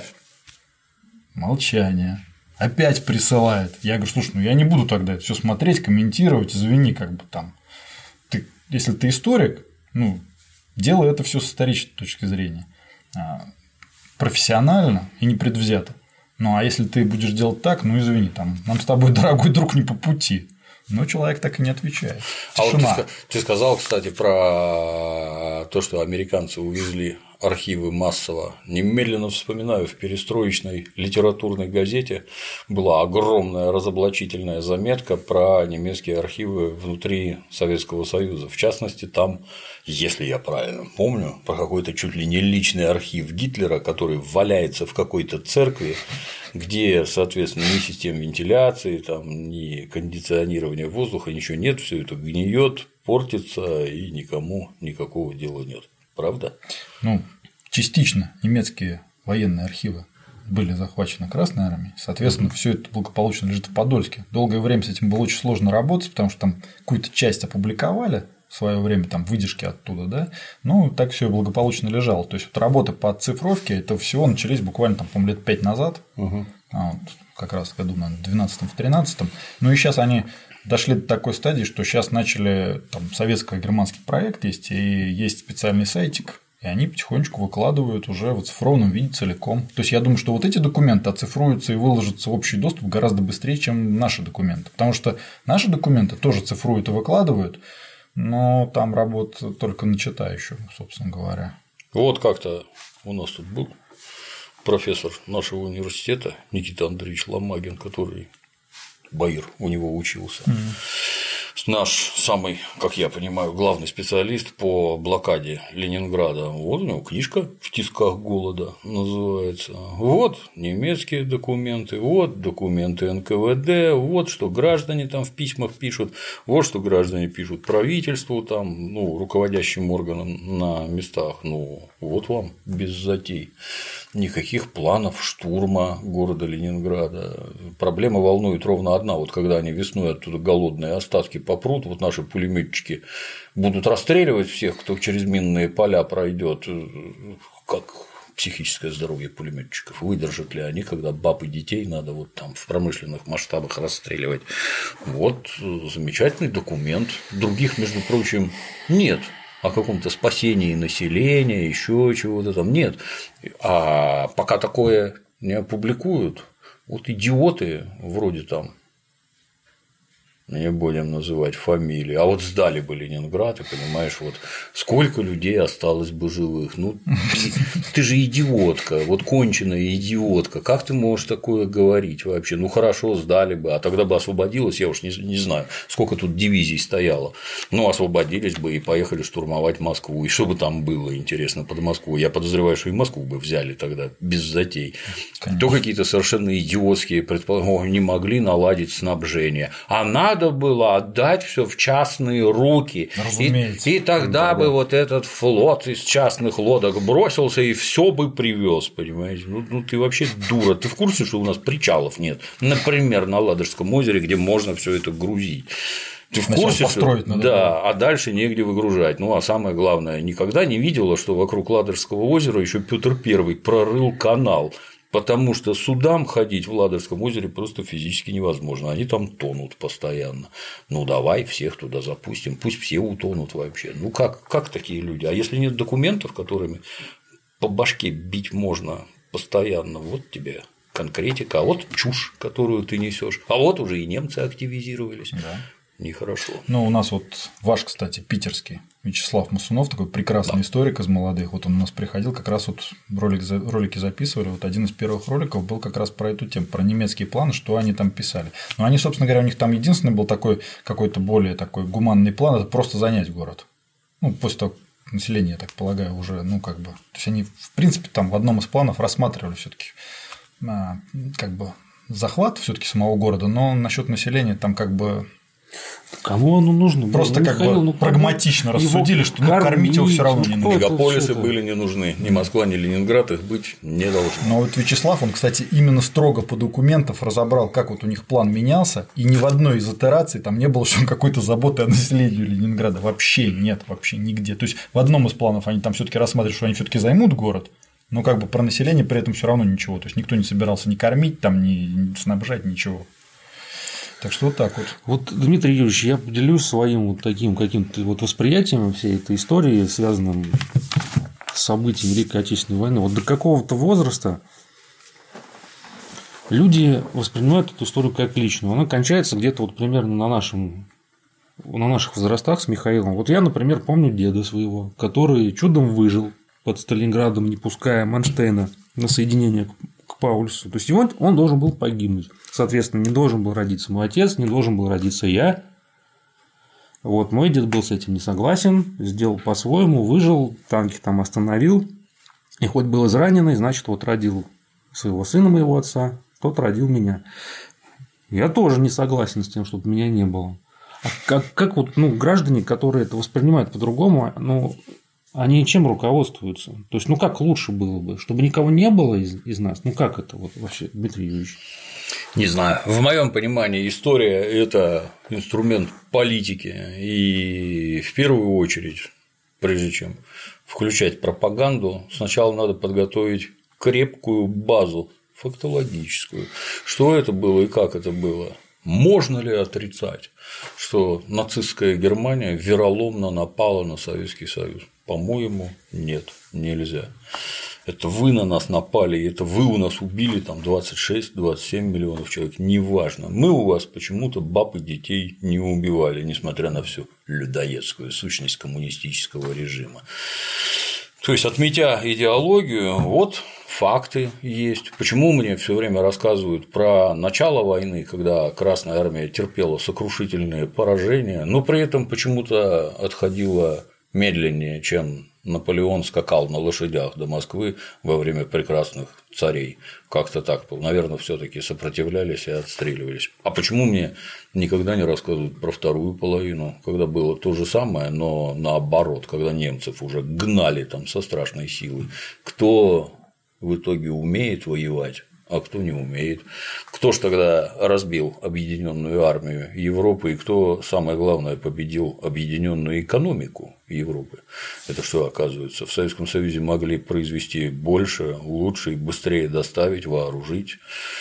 Молчание. Опять присылает. Я говорю: слушай, ну я не буду тогда это все смотреть, комментировать, извини, как бы там. Ты, если ты историк, ну, делай это все с исторической точки зрения. Профессионально и непредвзято. Ну, а если ты будешь делать так, ну извини, там, нам с тобой, дорогой друг, не по пути. Но человек так и не отвечает. Тишина. А вот ты, ты сказал, кстати, про то, что американцы увезли архивы массово. Немедленно вспоминаю, в перестроечной литературной газете была огромная разоблачительная заметка про немецкие архивы внутри Советского Союза. В частности, там, если я правильно помню, про какой-то чуть ли не личный архив Гитлера, который валяется в какой-то церкви, где, соответственно, ни систем вентиляции, там, ни кондиционирования воздуха, ничего нет, все это гниет, портится, и никому никакого дела нет. Правда? Ну, частично немецкие военные архивы были захвачены Красной Армией, соответственно, mm-hmm. все это благополучно лежит в Подольске. Долгое время с этим было очень сложно работать, потому что там какую-то часть опубликовали в свое время, там выдержки оттуда, да, ну так все благополучно лежало. То есть вот работы по оцифровке этого всего начались буквально там, по-моему, лет пять назад, mm-hmm. а, вот, как раз в году, наверное, в двенадцатом-тринадцатом. Ну и сейчас они дошли до такой стадии, что сейчас начали там советско-германский проект есть, и есть специальный сайтик, и они потихонечку выкладывают уже в оцифрованном виде целиком. То есть я думаю, что вот эти документы оцифруются и выложатся в общий доступ гораздо быстрее, чем наши документы. Потому что наши документы тоже цифруют и выкладывают, но там работа только начата еще, собственно говоря. Вот как-то у нас тут был профессор нашего университета Никита Андреевич Ломагин, который Баир у него учился. Mm-hmm. Наш самый, как я понимаю, главный специалист по блокаде Ленинграда. Вот у него книжка «В тисках голода» называется. Вот немецкие документы, вот документы эн ка вэ дэ, вот что граждане там в письмах пишут, вот что граждане пишут правительству, там, ну, руководящим органам на местах. Ну, вот вам без затей. никаких планов штурма города Ленинграда. Проблема волнует ровно одна. Вот когда они весной оттуда голодные остатки попрут, вот наши пулеметчики будут расстреливать всех, кто через минные поля пройдет, как психическое здоровье пулеметчиков, выдержат ли они, когда баб и детей надо вот там в промышленных масштабах расстреливать. Вот замечательный документ. Других, между прочим, нет. О каком-то спасении населения, еще чего-то там нет. А пока такое не опубликуют, вот идиоты вроде там, не будем называть фамилии, а вот сдали бы Ленинград, и понимаешь, вот сколько людей осталось бы живых. Ну, ты, ты же идиотка, вот конченая идиотка. Как ты можешь такое говорить вообще? Ну хорошо, сдали бы, а тогда бы освободилось, я уж не, не знаю, сколько тут дивизий стояло. Ну, освободились бы и поехали штурмовать Москву. И что бы там было, интересно, под Москву? Я подозреваю, что и Москву бы взяли тогда без затей. Конечно. То какие-то совершенно идиотские предположения, не могли наладить снабжение. А надо Надо было отдать все в частные руки. И, и тогда бы вот этот флот из частных лодок бросился и все бы привез, понимаете? Ну, ну ты вообще дура. Ты в курсе, что у нас причалов нет? Например, на Ладожском озере, где можно все это грузить. Ты в курсе, построить что... надо. Да, а дальше негде выгружать. Ну, а самое главное, никогда не видела, что вокруг Ладожского озера еще Петр Первый прорыл канал. Потому что судам ходить в Ладожском озере просто физически невозможно. Они там тонут постоянно. Ну, давай всех туда запустим. Пусть все утонут вообще. Ну, как, как такие люди? А если нет документов, которыми по башке бить можно постоянно, вот тебе конкретика. А вот чушь, которую ты несешь. А вот уже и немцы активизировались. Да. Нехорошо. Ну, у нас вот ваш, кстати, питерский Вячеслав Масунов, такой прекрасный да. историк из молодых. Вот он у нас приходил, как раз вот ролик, ролики записывали. Вот один из первых роликов был как раз про эту тему, про немецкие планы, что они там писали. Но они, собственно говоря, у них там единственный был такой какой-то более такой гуманный план, это просто занять город. Ну, после того, как население, я так полагаю, уже, ну, как бы. То есть они, в принципе, там в одном из планов рассматривали все-таки как бы захват все-таки самого города, но насчет населения там как бы. Кому оно нужно? Просто ну, как Михаил, бы ну, прагматично рассудили, что ну, кормить его все равно не нужно. Мегаполисы были не нужны. Ни Москва, ни Ленинград их быть не должны. Но вот Вячеслав, он, кстати, именно строго по документам разобрал, как вот у них план менялся, и ни в одной из итераций там не было что какой-то заботы о населении Ленинграда. Вообще нет, вообще нигде. То есть в одном из планов они там все-таки рассматривали, что они все-таки займут город, но как бы про население при этом все равно ничего. То есть никто не собирался ни кормить, там, ни снабжать, ничего. Так что вот так вот. Вот, Дмитрий Юрьевич, я поделюсь своим вот таким каким-то вот восприятием всей этой истории, связанным с событиями Великой Отечественной войны. Вот до какого-то возраста люди воспринимают эту историю как личную. Она кончается где-то вот примерно на нашем, на наших возрастах с Михаилом. Вот я, например, помню деда своего, который чудом выжил под Сталинградом, не пуская Манштейна на соединение к Паульсу. То есть он, он должен был погибнуть. Соответственно, не должен был родиться мой отец, не должен был родиться я. Вот, мой дед был с этим не согласен, сделал по-своему, выжил, танки там остановил. И хоть был израненный, значит, вот родил своего сына, моего отца, тот родил меня. Я тоже не согласен с тем, чтобы меня не было. А как, как вот ну, граждане, которые это воспринимают по-другому, ну, они чем руководствуются? То есть, ну как лучше было бы, чтобы никого не было из, из нас? Ну как это вот вообще, Дмитрий Юрьевич? Не знаю. В моем понимании история – это инструмент политики, и в первую очередь, прежде чем включать пропаганду, сначала надо подготовить крепкую базу фактологическую. Что это было и как это было? Можно ли отрицать, что нацистская Германия вероломно напала на Советский Союз? По-моему, нет, нельзя. Это вы на нас напали, это вы у нас убили там двадцать шесть - двадцать семь миллионов человек, неважно. Мы у вас почему-то баб и детей не убивали, несмотря на всю людоедскую сущность коммунистического режима. То есть, отметя идеологию, вот факты есть. Почему мне все время рассказывают про начало войны, когда Красная Армия терпела сокрушительные поражения, но при этом почему-то отходила медленнее, чем Наполеон скакал на лошадях до Москвы во время прекрасных царей. Как-то так. Наверное, все-таки сопротивлялись и отстреливались. А почему мне никогда не рассказывают про вторую половину, когда было то же самое, но наоборот, когда немцев уже гнали там со страшной силой? Кто в итоге умеет воевать, а кто не умеет. Кто ж тогда разбил объединенную армию Европы и кто, самое главное, победил объединенную экономику Европы? Это что, оказывается, в Советском Союзе могли произвести больше, лучше и быстрее доставить, вооружить,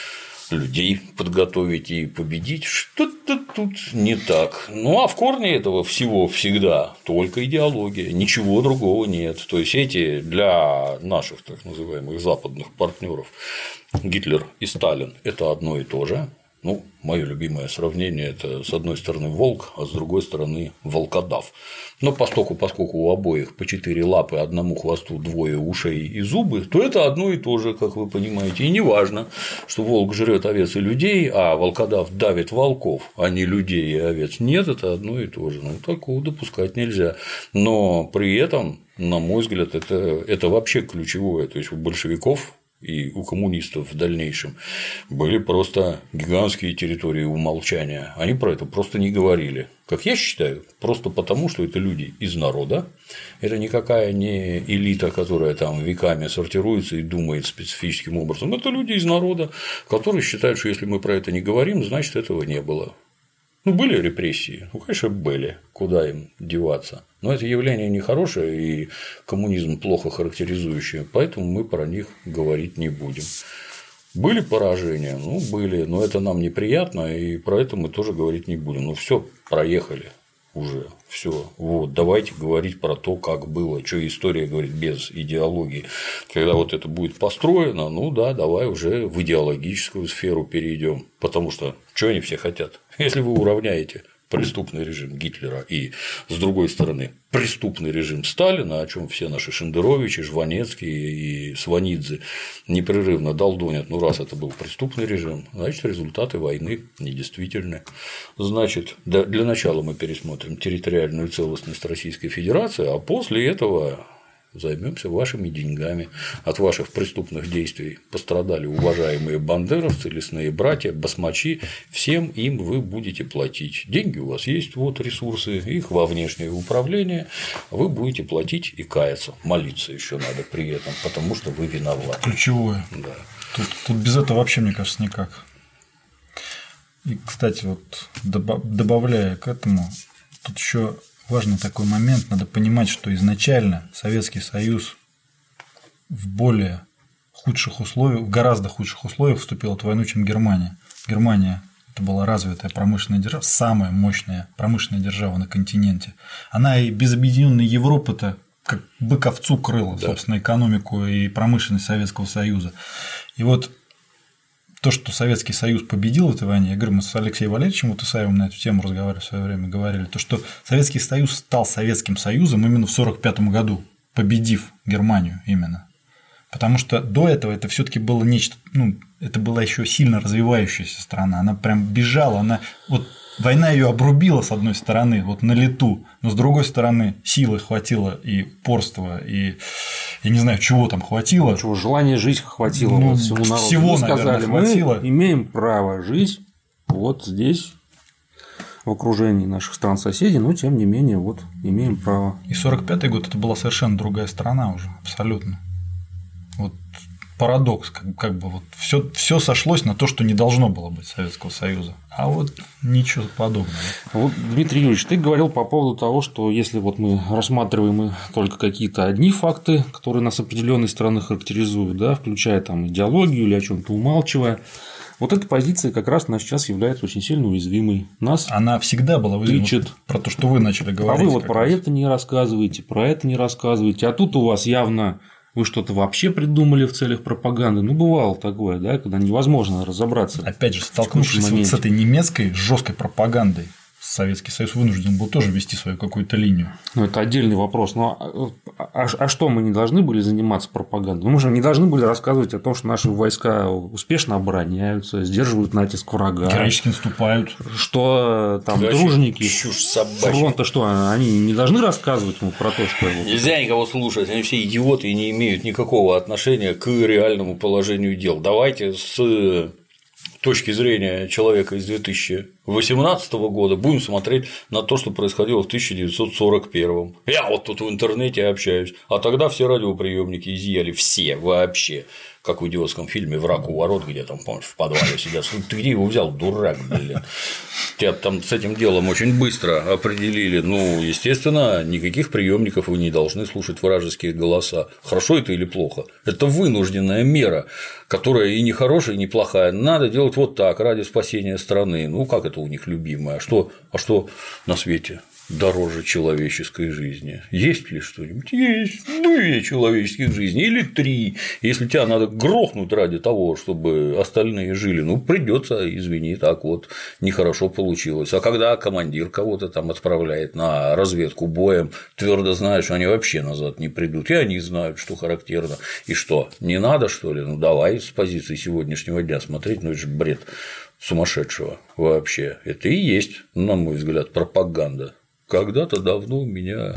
людей подготовить и победить? Что-то тут не так. Ну а в корне этого всего всегда только идеология, ничего другого нет. То есть эти для наших так называемых западных партнеров Гитлер и Сталин – это одно и то же. Ну, мое любимое сравнение – это с одной стороны волк, а с другой стороны волкодав. Но поскольку, поскольку у обоих по четыре лапы, одному хвосту двое ушей и зубы, то это одно и то же, как вы понимаете. И не важно, что волк жрет овец и людей, а волкодав давит волков, а не людей и овец. Нет, это одно и то же. Ну, такого допускать нельзя. Но при этом, на мой взгляд, это, это вообще ключевое. То есть у большевиков и у коммунистов в дальнейшем были просто гигантские территории умолчания. Они про это просто не говорили. Как я считаю, просто потому, что это люди из народа. Это никакая не элита, которая там веками сортируется и думает специфическим образом. Это люди из народа, которые считают, что если мы про это не говорим, значит, этого не было. Ну, были репрессии? Ну, конечно, были. Куда им деваться? Но это явление нехорошее и коммунизм плохо характеризующее, поэтому мы про них говорить не будем. Были поражения? Ну, были, но это нам неприятно, и про это мы тоже говорить не будем. Ну, все, проехали уже, все. Вот, давайте говорить про то, как было, что история говорит без идеологии. Когда вот это будет построено, ну да, давай уже в идеологическую сферу перейдем. Потому что что они все хотят? Если вы уравняете преступный режим Гитлера и, с другой стороны, преступный режим Сталина, о чем все наши Шендеровичи, Жванецкие и Сванидзе непрерывно долдонят, ну раз это был преступный режим, значит, результаты войны недействительны. Значит, для начала мы пересмотрим территориальную целостность Российской Федерации, а после этого займемся вашими деньгами. От ваших преступных действий пострадали уважаемые бандеровцы, лесные братья, басмачи. Всем им вы будете платить. Деньги у вас есть, вот ресурсы, их во внешнее управление. Вы будете платить и каяться. Молиться еще надо при этом, потому что вы виноваты. Ключевое. Да. Тут, тут без этого вообще, мне кажется, никак. И, кстати, вот добавляя к этому, тут еще важный такой момент, надо понимать, что изначально Советский Союз в более худших условиях, в гораздо худших условиях вступил в эту войну, чем Германия. Германия – это была развитая промышленная держава, самая мощная промышленная держава на континенте. Она и без объединенной Европы-то как бык овцу крыла, да, собственно, экономику и промышленность Советского Союза. И вот то, что Советский Союз победил в этой войне, я говорю, мы с Алексеем Валерьевичем Утысаевым на эту тему разговаривали в свое время, говорили, то, что Советский Союз стал Советским Союзом именно в сорок пятом году, победив Германию именно. Потому что до этого это все-таки было нечто, ну, это была еще сильно развивающаяся страна, она прям бежала, она вот война ее обрубила с одной стороны, вот на лету, но с другой стороны силы хватило и упорства, и я не знаю, чего там хватило. Чего, желания жить хватило, ну, вот всему народу. Всего, мы сказали, наверное, хватило. Мы имеем право жить вот здесь, в окружении наших стран-соседей, но тем не менее вот имеем право. И сорок пятый год это была совершенно другая страна уже, абсолютно. Вот парадокс, как, как бы вот все, все сошлось на то, что не должно было быть Советского Союза, а вот ничего подобного. Вот, Дмитрий Юрьевич, ты говорил по поводу того, что если вот мы рассматриваем только какие-то одни факты, которые нас определенной страны характеризуют, да, включая там идеологию или о чем-то умалчивая, вот эта позиция как раз нас сейчас является очень сильно уязвимой. Нас она всегда была уязвима. Про то, что вы начали говорить. А вы вот про раз. это не рассказываете, про это не рассказываете, а тут у вас явно вы что-то вообще придумали в целях пропаганды. Ну, бывало такое, да, когда невозможно разобраться. Опять же, столкнувшись вот с этой немецкой жесткой пропагандой, Советский Союз вынужден был тоже вести свою какую-то линию. Ну, это отдельный вопрос. Но а, а что мы не должны были заниматься пропагандой? Мы же не должны были рассказывать о том, что наши войска успешно обороняются, сдерживают натиск врага. Героически наступают. Что там Вообще дружники с фронта, что они не должны рассказывать ну, про то, что… Нельзя никого слушать, они все идиоты и не имеют никакого отношения к реальному положению дел. Давайте с точки зрения человека из две тысячи восемнадцатого года будем смотреть на то, что происходило в тысяча девятьсот сорок первом. Я вот тут в интернете общаюсь, а тогда все радиоприемники изъяли, все вообще. Как в идиотском фильме «Враг у ворот», где там, помнишь, в подвале сидят. Ты где его взял, дурак, блин? Тебя там с этим делом очень быстро определили. Ну, естественно, никаких приемников вы не должны слушать вражеские голоса. Хорошо это или плохо? Это вынужденная мера, которая и не хорошая, и не плохая. Надо делать вот так, ради спасения страны. Ну, как это у них любимое? А что, а что на свете дороже человеческой жизни? Есть ли что-нибудь? Есть две человеческих жизни или три. Если тебя надо грохнуть ради того, чтобы остальные жили, ну придется, извини, так вот нехорошо получилось. А когда командир кого-то там отправляет на разведку боем, твердо знаешь, что они вообще назад не придут, и они знают, что характерно. И что, не надо, что ли? Ну давай с позиции сегодняшнего дня смотреть, ну это же бред сумасшедшего вообще. Это и есть, на мой взгляд, пропаганда. Когда-то давно меня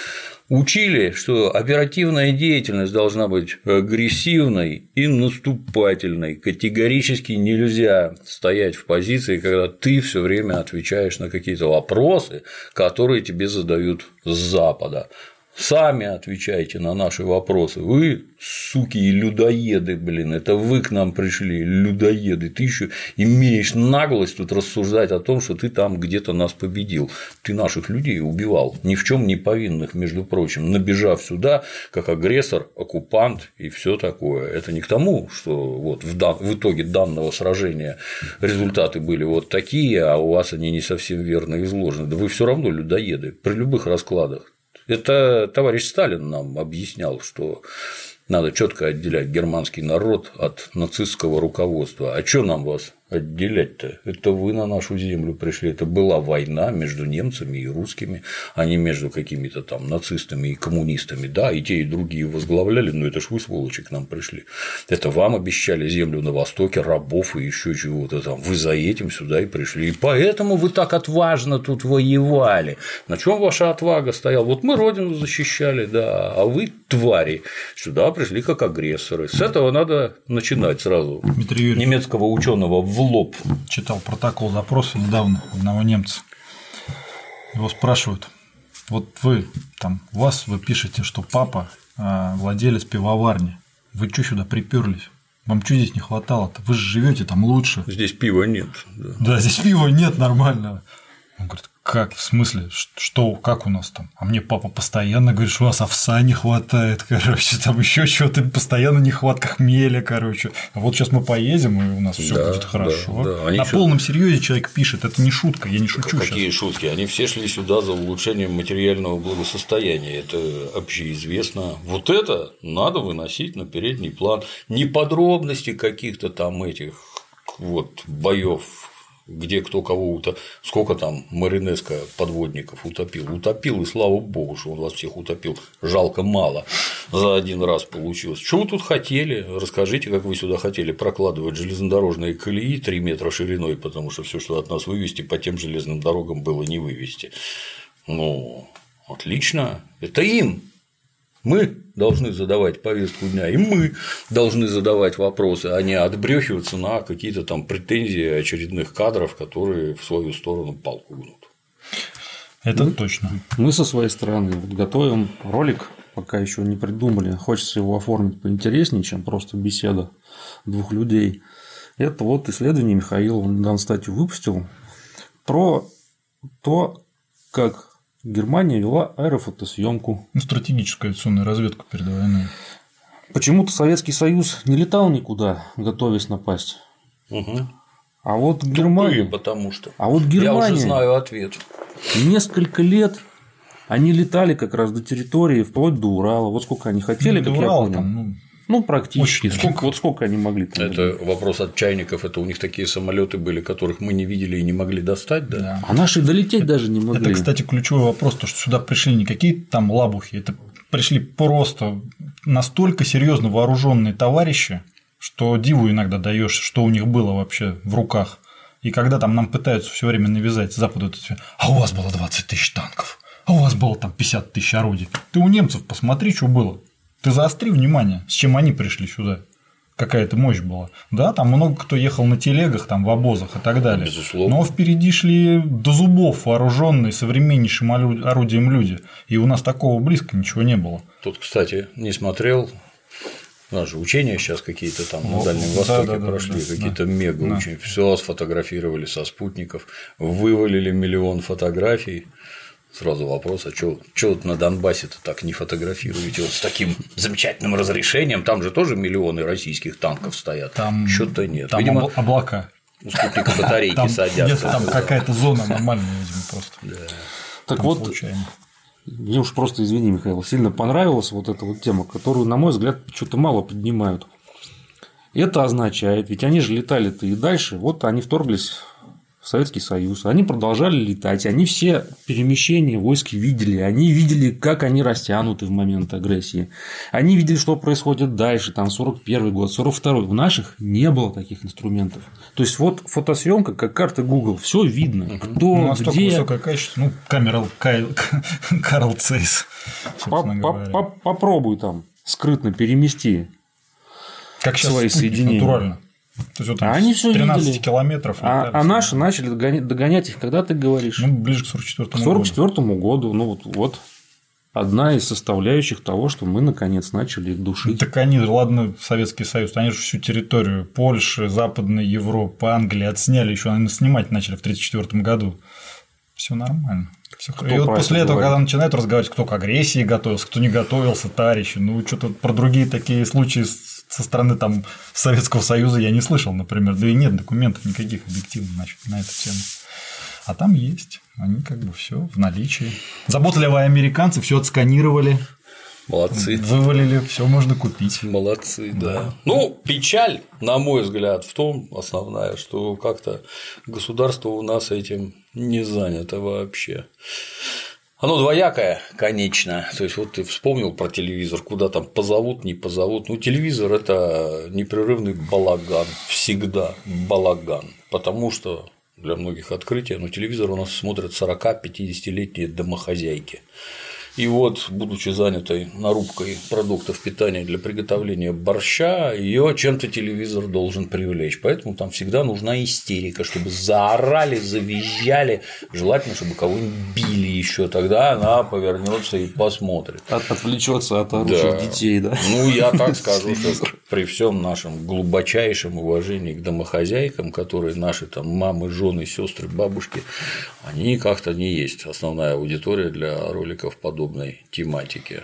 учили, что оперативная деятельность должна быть агрессивной и наступательной. Категорически нельзя стоять в позиции, когда ты все время отвечаешь на какие-то вопросы, которые тебе задают с Запада. Сами отвечайте на наши вопросы. Вы, суки и людоеды, блин, это вы к нам пришли, людоеды. Ты еще имеешь наглость тут рассуждать о том, что ты там где-то нас победил. Ты наших людей убивал, ни в чем не повинных, между прочим, набежав сюда как агрессор, оккупант и все такое. Это не к тому, что вот в, дан... в итоге данного сражения результаты были вот такие, а у вас они не совсем верно изложены. Да вы все равно людоеды при любых раскладах. Это товарищ Сталин нам объяснял, что надо четко отделять германский народ от нацистского руководства. А что нам вас отделять-то? Это вы на нашу землю пришли. Это была война между немцами и русскими, а не между какими-то там нацистами и коммунистами. Да, и те, и другие возглавляли, но это ж вы, сволочи, к нам пришли. Это вам обещали землю на Востоке, рабов и еще чего-то там. Вы за этим сюда и пришли. И поэтому вы так отважно тут воевали. На чем ваша отвага стояла? Вот мы родину защищали, да, а вы, твари, сюда пришли как агрессоры. С этого надо начинать сразу. Немецкого ученого в лоб. Читал протокол допроса недавно одного немца. Его спрашивают: вот вы там, у вас вы пишете, что папа владелец пивоварни. Вы что сюда приперлись? Вам что здесь не хватало-то? Вы же живете там лучше. Здесь пива нет. Да, да здесь пива нет нормально. Он говорит: как, в смысле, что, как у нас там? А мне папа постоянно говорит, что у нас овса не хватает, короче, там еще что-то, постоянно нехватка хмеля, короче. А вот сейчас мы поедем, и у нас все да, будет хорошо. Да, да. На еще... полном серьезе человек пишет, это не шутка, я не шучу. Какие сейчас. Шутки? Они все шли сюда за улучшением материального благосостояния, это общеизвестно. Вот это надо выносить на передний план. Не подробности каких-то там этих вот боев. Где кто кого утопил, сколько там Маринеско подводников утопил, утопил, и слава богу, что он вас всех утопил, жалко мало, за один раз получилось. Что вы тут хотели? Расскажите, как вы сюда хотели прокладывать железнодорожные колеи три метра шириной, потому что все, что от нас вывести, по тем железным дорогам было не вывести. Ну, отлично, это им. Мы должны задавать повестку дня, и мы должны задавать вопросы, а не отбрёхиваться на какие-то там претензии очередных кадров, которые в свою сторону палку гнут. Это мы, точно. Мы со своей стороны готовим ролик, пока еще не придумали. Хочется его оформить поинтереснее, чем просто беседа двух людей. Это вот исследование Михаил он недавно, кстати, выпустил про то, как Германия вела аэрофотосъемку. Ну, стратегическую авиационную разведку перед войной. Почему-то Советский Союз не летал никуда, готовясь напасть. Угу. А вот Германия. Тупые, потому что. А вот Германия. Я уже знаю ответ. Несколько лет они летали как раз до территории, вплоть до Урала. Вот сколько они хотели, ну, как Урал, я понял. Там, ну... Ну, практически. Сколько, вот сколько они могли там Это были? Вопрос от чайников. Это у них такие самолеты были, которых мы не видели и не могли достать, да? да. А наши долететь даже не могли. Это, кстати, ключевой вопрос, то, что сюда пришли не какие-то там лабухи, это пришли просто настолько серьезно вооруженные товарищи, что диву иногда даешь, что у них было вообще в руках. И когда там нам пытаются все время навязать Западу, а у вас было двадцать тысяч танков, а у вас было там пятьдесят тысяч орудий. Ты у немцев посмотри, что было. Ты заостри внимание, с чем они пришли сюда. какая-то мощь была. Да, там много кто ехал на телегах, там, в обозах и так далее. Безусловно. Но впереди шли до зубов вооруженные современнейшим орудием люди. И у нас такого близко ничего не было. Тут, кстати, не смотрел. У нас же учения сейчас какие-то там на О, Дальнем да, Востоке да, да, прошли, да, какие-то да. мега Да. учения. Все сфотографировали со спутников, вывалили миллион фотографий. Сразу вопрос, а что вот на Донбассе-то так не фотографируете вот с таким замечательным разрешением? Там же тоже миллионы российских танков стоят. Там что-то нет. Там Видимо, обла- облака. у спутника батарейки Там садятся. где-то там какая-то зона нормальная, видимо, просто. Так Там вот, случайно. мне уж просто, извини, Михаил, сильно понравилась вот эта вот тема, которую, на мой взгляд, что-то мало поднимают. Это означает, ведь они же летали-то и дальше, вот они вторглись в Советский Союз, они продолжали летать, они все перемещения войск видели, они видели, как они растянуты в момент агрессии, они видели, что происходит дальше, там сорок первый год, сорок второй, у наших не было таких инструментов. То есть вот фотосъемка, как карта Google, все видно, кто, Ну, настолько где. высокое качество, ну, камера Кай- Карл Цейс, собственно говоря. Попробуй там скрытно перемести Как сейчас свои спутник, соединения. натурально. То есть, вот А они с всё тринадцати видели. километров. А, летали а все. наши начали догонять, догонять их, когда ты говоришь? Ну, ближе к сорок К четвёртому сорок году. четвёртому году. Ну, вот, вот одна из составляющих того, что мы наконец начали их душить. Так они, ладно, Советский Союз, они же всю территорию Польши, Западной Европы, Англии отсняли, еще они снимать начали в тридцать четвёртом году. Все нормально. Всё Кто И вот про после это этого, говорит? когда начинают разговаривать, кто к агрессии готовился, кто не готовился, товарищи, ну, что-то про другие такие случаи со стороны там Советского Союза я не слышал, например, да и нет документов никаких объективных, значит, на эту тему. А там есть, они как бы все в наличии. Заботливые американцы все отсканировали, Молодцы. вывалили, все можно купить. Молодцы, да. Ну, печаль, на мой взгляд, в том основная, что как-то государство у нас этим не занято вообще. Оно двоякое, конечно. То есть, вот ты вспомнил про телевизор, куда там позовут, не позовут. Ну, телевизор – это непрерывный балаган, всегда балаган, потому что для многих открытие, но телевизор у нас смотрят сорок-пятидесятилетние домохозяйки. И вот, будучи занятой нарубкой продуктов питания для приготовления борща, ее чем-то телевизор должен привлечь. Поэтому там всегда нужна истерика, чтобы заорали, завизжали. Желательно, чтобы кого-нибудь били еще. Тогда она повернется и посмотрит. От- Отвлечется от орущих Да. детей, да. Ну, я так скажу, что при всем нашем глубочайшем уважении к домохозяйкам, которые наши там мамы, жены, сестры, бабушки, они как-то не есть основная аудитория для роликов подобной тематики.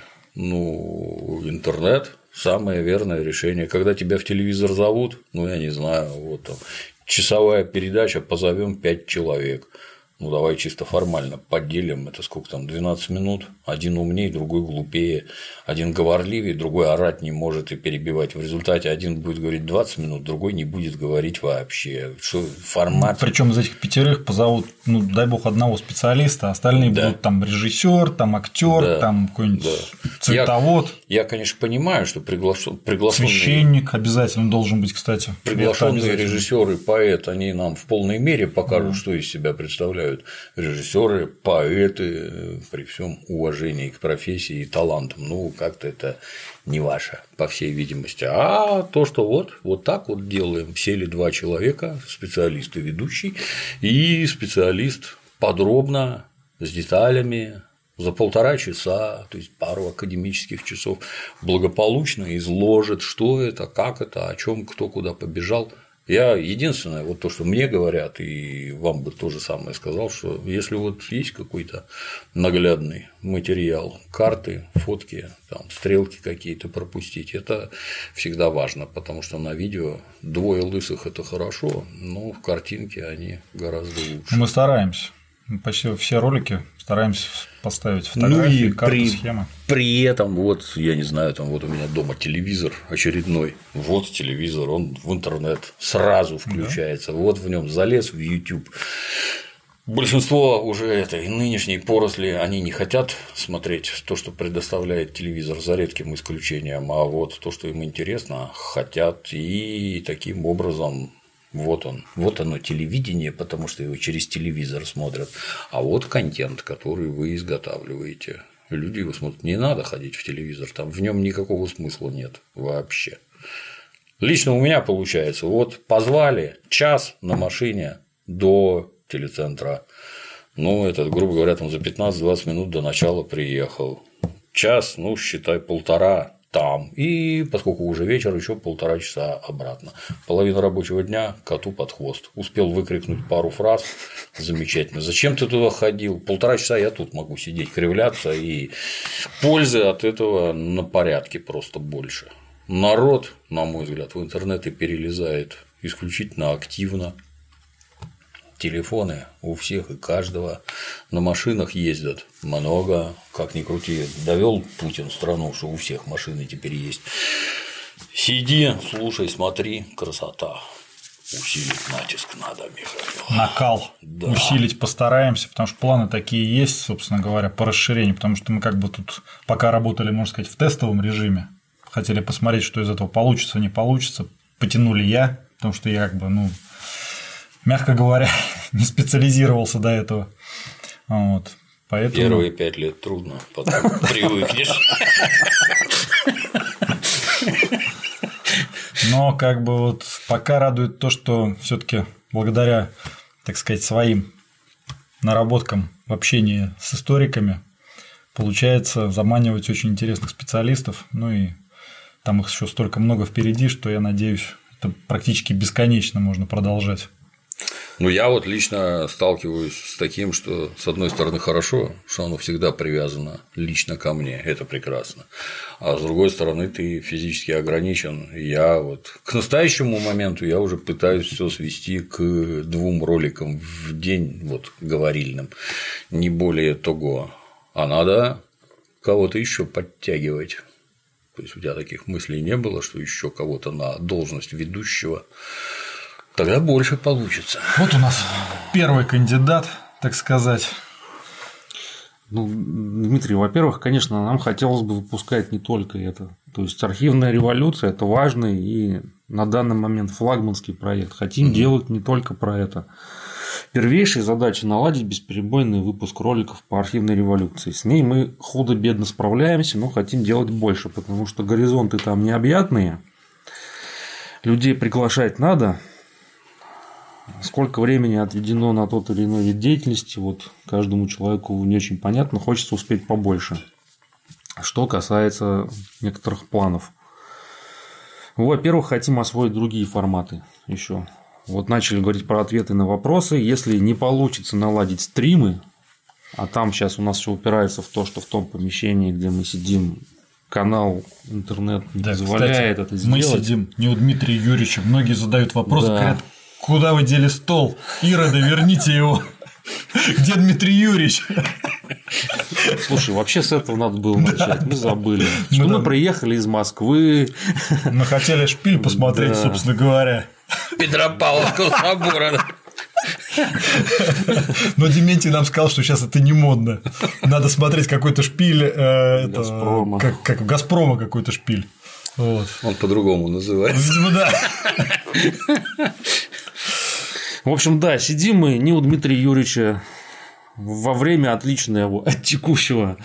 Ну, интернет – самое верное решение. Когда тебя в телевизор зовут, ну, я не знаю, вот там часовая передача, позовем пять человек. Ну, давай чисто формально поделим, это сколько там, двенадцать минут, один умнее, другой глупее, один говорливее, другой орать не может и перебивать. В результате один будет говорить двадцать минут, другой не будет говорить вообще. Что формат. Причем из этих пятерых позовут, ну, дай бог, одного специалиста, а остальные Да. будут там режиссер, там актер, Да. там какой-нибудь Да. цветовод, Я, конечно, понимаю, что приглашен... приглашенные, священник обязательно должен быть, кстати. приглашенные Это обязательно. режиссеры, поэт, они нам в полной мере покажут, что из себя представляют режиссеры, поэты, при всем уважении к профессии и талантам. Ну, как-то это не ваше, по всей видимости. А то, что вот, вот так вот делаем. Сели два человека, специалист и ведущий, и специалист подробно, с деталями, за полтора часа, то есть пару академических часов, благополучно изложит, что это, как это, о чем, кто куда побежал. Я единственное, вот то, что мне говорят, и вам бы то же самое сказал, что если вот есть какой-то наглядный материал, карты, фотки, там, стрелки какие-то пропустить, это всегда важно, потому что на видео двое лысых – это хорошо, но в картинке они гораздо лучше. Мы стараемся. Мы почти все ролики стараемся поставить фотографии, Ну и карты, при, схемы. при этом, вот, я не знаю, там вот у меня дома телевизор очередной, вот телевизор, он в интернет сразу включается, да. Вот в нем залез в YouTube. Большинство уже этой нынешней поросли, они не хотят смотреть то, что предоставляет телевизор, за редким исключением, а вот то, что им интересно, хотят, и таким образом. Вот он, вот оно телевидение, потому что его через телевизор смотрят, а вот контент, который вы изготавливаете. Люди его смотрят, не надо ходить в телевизор, там в нем никакого смысла нет вообще. Лично у меня получается, вот позвали час на машине до телецентра. Ну, это, грубо говоря, там за пятнадцать-двадцать минут до начала приехал. Час, ну, считай, полтора там. И поскольку уже вечер, еще полтора часа обратно. Половина рабочего дня коту под хвост. Успел выкрикнуть пару фраз. Замечательно. Зачем ты туда ходил? Полтора часа я тут могу сидеть, кривляться, и пользы от этого на порядке просто больше. Народ, на мой взгляд, в интернете перелезает исключительно активно. Телефоны у всех и каждого, на машинах ездят много, как ни крути, довел Путин страну, что у всех машины теперь есть. Сиди, слушай, смотри, красота. Усилить натиск надо, Михаил. Накал. Да. Усилить постараемся, потому что планы такие есть, собственно говоря, по расширению, потому что мы как бы тут пока работали, можно сказать, в тестовом режиме, хотели посмотреть, что из этого получится, не получится, потянули я, потому что я как бы, ну, мягко говоря, не специализировался до этого. Вот. Поэтому... Первые пять лет трудно, потом привыкнешь. Но как бы вот пока радует то, что все-таки благодаря, так сказать, своим наработкам в общении с историками получается заманивать очень интересных специалистов. Ну и там их еще столько много впереди, что я надеюсь, это практически бесконечно можно продолжать. Ну, я вот лично сталкиваюсь с таким, что, с одной стороны, хорошо, что оно всегда привязано лично ко мне, это прекрасно, а с другой стороны, ты физически ограничен. Я вот к настоящему моменту я уже пытаюсь все свести к двум роликам в день, вот говорильным, не более того, а надо кого-то еще подтягивать. То есть у тебя таких мыслей не было, что еще кого-то на должность ведущего. Тогда больше получится. Вот у нас первый кандидат, так сказать. Ну, Дмитрий, во-первых, конечно, нам хотелось бы выпускать не только это. То есть архивная революция – это важный и на данный момент флагманский проект. Хотим mm-hmm. делать не только про это. Первейшая задача – наладить бесперебойный выпуск роликов по архивной революции. С ней мы худо-бедно справляемся, но хотим делать больше, потому что горизонты там необъятные. Людей приглашать надо. Сколько времени отведено на тот или иной вид деятельности, вот каждому человеку не очень понятно, хочется успеть побольше. Что касается некоторых планов. Во-первых, хотим освоить другие форматы еще. Вот начали говорить про ответы на вопросы. Если не получится наладить стримы, а там сейчас у нас все упирается в то, что в том помещении, где мы сидим, канал, интернет не да, позволяет кстати, это сделать. Мы сидим не у Дмитрия Юрьевича. Многие задают вопросы, да. Говорят, куда вы дели стол? Ироды, верните его. Где Дмитрий Юрьевич? Слушай, вообще с этого надо было начать. Мы забыли. Что мы, мы приехали из Москвы. Мы хотели шпиль посмотреть, да. Собственно говоря. Петропавловского собора. Но Дементий нам сказал, что сейчас это не модно. Надо смотреть какой-то шпиль. Э, Газпрома. Это, как, как Газпрома какой-то шпиль. Вот. Он по-другому называется. Видимо, да. В общем, да, сидим мы не у Дмитрия Юрьевича во время отличное от текущего.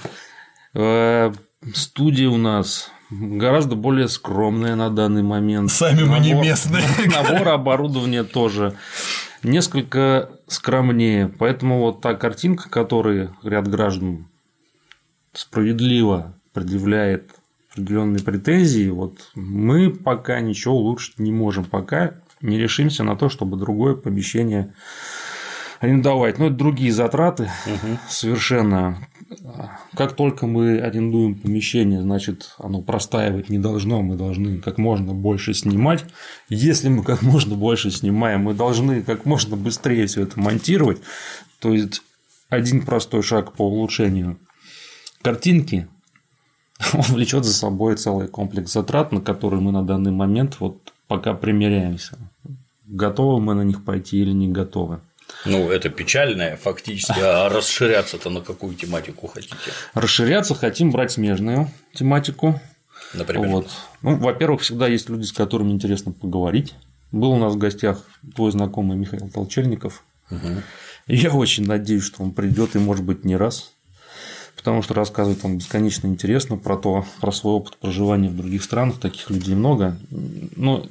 Студия у нас гораздо более скромная на данный момент. Сами мы не местные. Набор оборудования тоже несколько скромнее. Поэтому вот та картинка, которую ряд граждан справедливо предъявляет определенные претензии, вот мы пока ничего улучшить не можем, пока не решимся на то, чтобы другое помещение арендовать. Но это другие затраты угу. совершенно. Как только мы арендуем помещение, значит, оно простаивать не должно, мы должны как можно больше снимать. Если мы как можно больше снимаем, мы должны как можно быстрее все это монтировать. То есть один простой шаг по улучшению картинки, он влечет за собой целый комплекс затрат, на которые мы на данный момент вот пока примеряемся. Готовы мы на них пойти или не готовы. Ну, это печальное фактически, а расширяться-то на какую тематику хотите? Расширяться хотим брать смежную тематику. Например? Вот. Ну, во-первых, всегда есть люди, с которыми интересно поговорить. Был у нас в гостях твой знакомый Михаил Толчельников. Угу. И я очень надеюсь, что он придет и, может быть, не раз. Потому что рассказывает он бесконечно интересно про то, про свой опыт проживания в других странах. Таких людей много. Но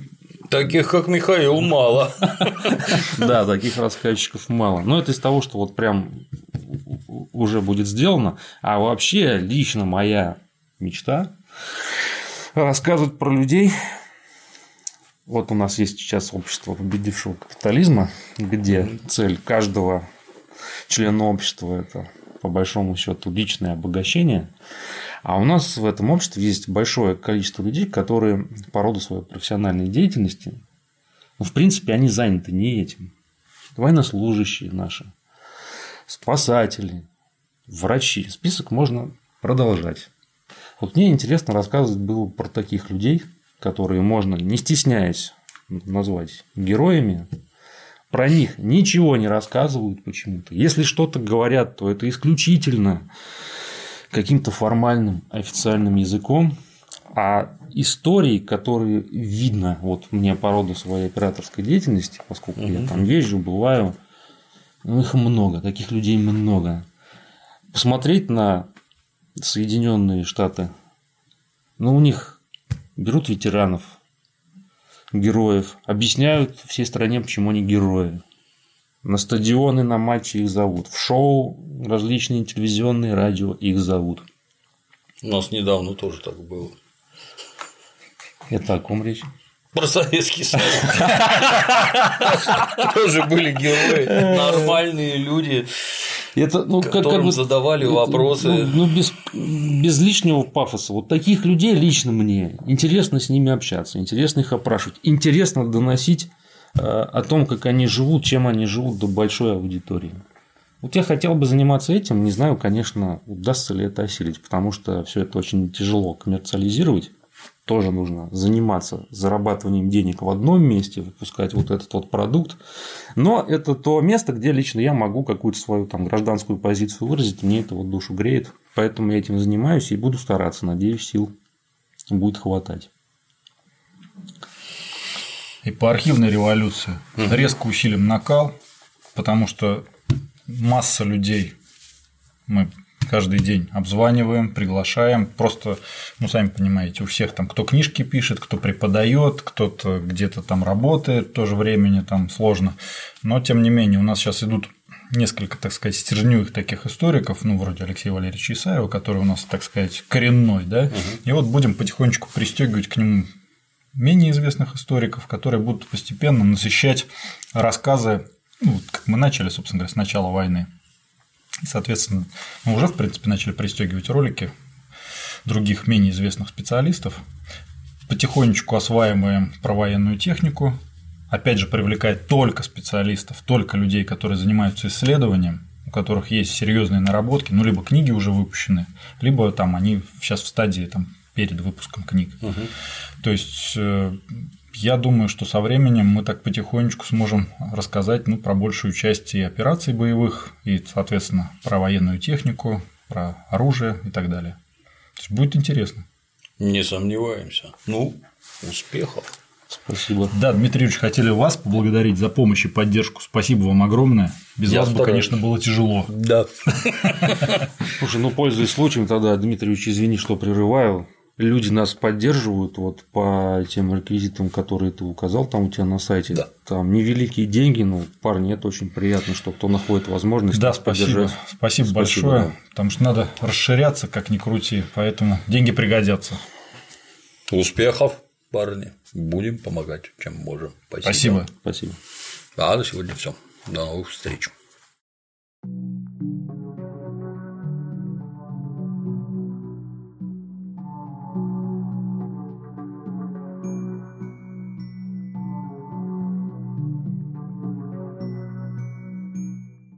Таких, как Михаил, мало. Да, таких рассказчиков мало. Но это из того, что вот прям уже будет сделано. А вообще, лично моя мечта рассказывать про людей. Вот у нас есть сейчас общество победившего капитализма, где цель каждого члена общества – это, по большому счету, личное обогащение. А у нас в этом обществе есть большое количество людей, которые по роду своей профессиональной деятельности, ну, в принципе, они заняты не этим. Военнослужащие наши, спасатели, врачи. Список можно продолжать. Вот мне интересно рассказывать было про таких людей, которые можно, не стесняясь, назвать героями. Про них ничего не рассказывают почему-то. Если что-то говорят, то это исключительно каким-то формальным официальным языком, а истории, которые видно, вот мне по роду своей операторской деятельности, поскольку угу. я там езжу, бываю, ну, их много, таких людей много. Посмотреть на Соединенные Штаты, ну, у них берут ветеранов, героев, объясняют всей стране, почему они герои. На стадионы, на матчи их зовут. В шоу различные телевизионные, радио их зовут. У нас недавно тоже так было. Это о ком речь? Про Советский Союз. Тоже были герои, нормальные люди, это, ну, которым как, как бы, задавали это, вопросы. Ну, ну без, без лишнего пафоса. Вот таких людей лично мне интересно с ними общаться, интересно их опрашивать, интересно доносить о том, как они живут, чем они живут до большой аудитории. Вот я хотел бы заниматься этим, не знаю, конечно, удастся ли это осилить, потому что все это очень тяжело коммерциализировать. Тоже нужно заниматься зарабатыванием денег в одном месте, выпускать вот этот вот продукт. Но это то место, где лично я могу какую-то свою там гражданскую позицию выразить, мне это вот душу греет. Поэтому я этим занимаюсь и буду стараться, надеюсь, сил будет хватать. И по архивной революции угу. резко усилим накал, потому что масса людей мы каждый день обзваниваем, приглашаем. Просто, ну, сами понимаете, у всех там кто книжки пишет, кто преподает, кто-то где-то там работает, тоже времени там сложно. Но, тем не менее, у нас сейчас идут несколько, так сказать, стержневых таких историков, ну, вроде Алексея Валерьевича Исаева, который у нас, так сказать, коренной, да, угу. и вот будем потихонечку пристегивать к нему менее известных историков, которые будут постепенно насыщать рассказы, ну, как мы начали, собственно говоря, с начала войны. Соответственно, мы уже, в принципе, начали пристегивать ролики других менее известных специалистов, потихонечку осваиваем провоенную технику, опять же, привлекая только специалистов, только людей, которые занимаются исследованием, у которых есть серьезные наработки, ну, либо книги уже выпущены, либо там они сейчас в стадии там, перед выпуском книг. Угу. То есть, я думаю, что со временем мы так потихонечку сможем рассказать, ну, про большую часть и операций боевых, и, соответственно, про военную технику, про оружие и так далее. То есть, будет интересно. Не сомневаемся. Ну, успехов. Спасибо. Да, Дмитрий Юрьевич, хотели вас поблагодарить за помощь и поддержку. Спасибо вам огромное. Без Я вас стараюсь. бы, конечно, было тяжело. Да. Слушай, ну, пользуясь случаем, тогда, Дмитрий Юрьевич, извини, что прерываю. Люди нас поддерживают вот по тем реквизитам, которые ты указал там у тебя на сайте. Да. Там невеликие деньги, но, парни, это очень приятно, что кто находит возможность да, нас спасибо. поддержать. Спасибо, спасибо большое, да. Потому что надо расширяться, как ни крути, поэтому деньги пригодятся. Успехов, парни. Будем помогать, чем можем. Спасибо. Спасибо. Спасибо. А на сегодня все. До новых встреч.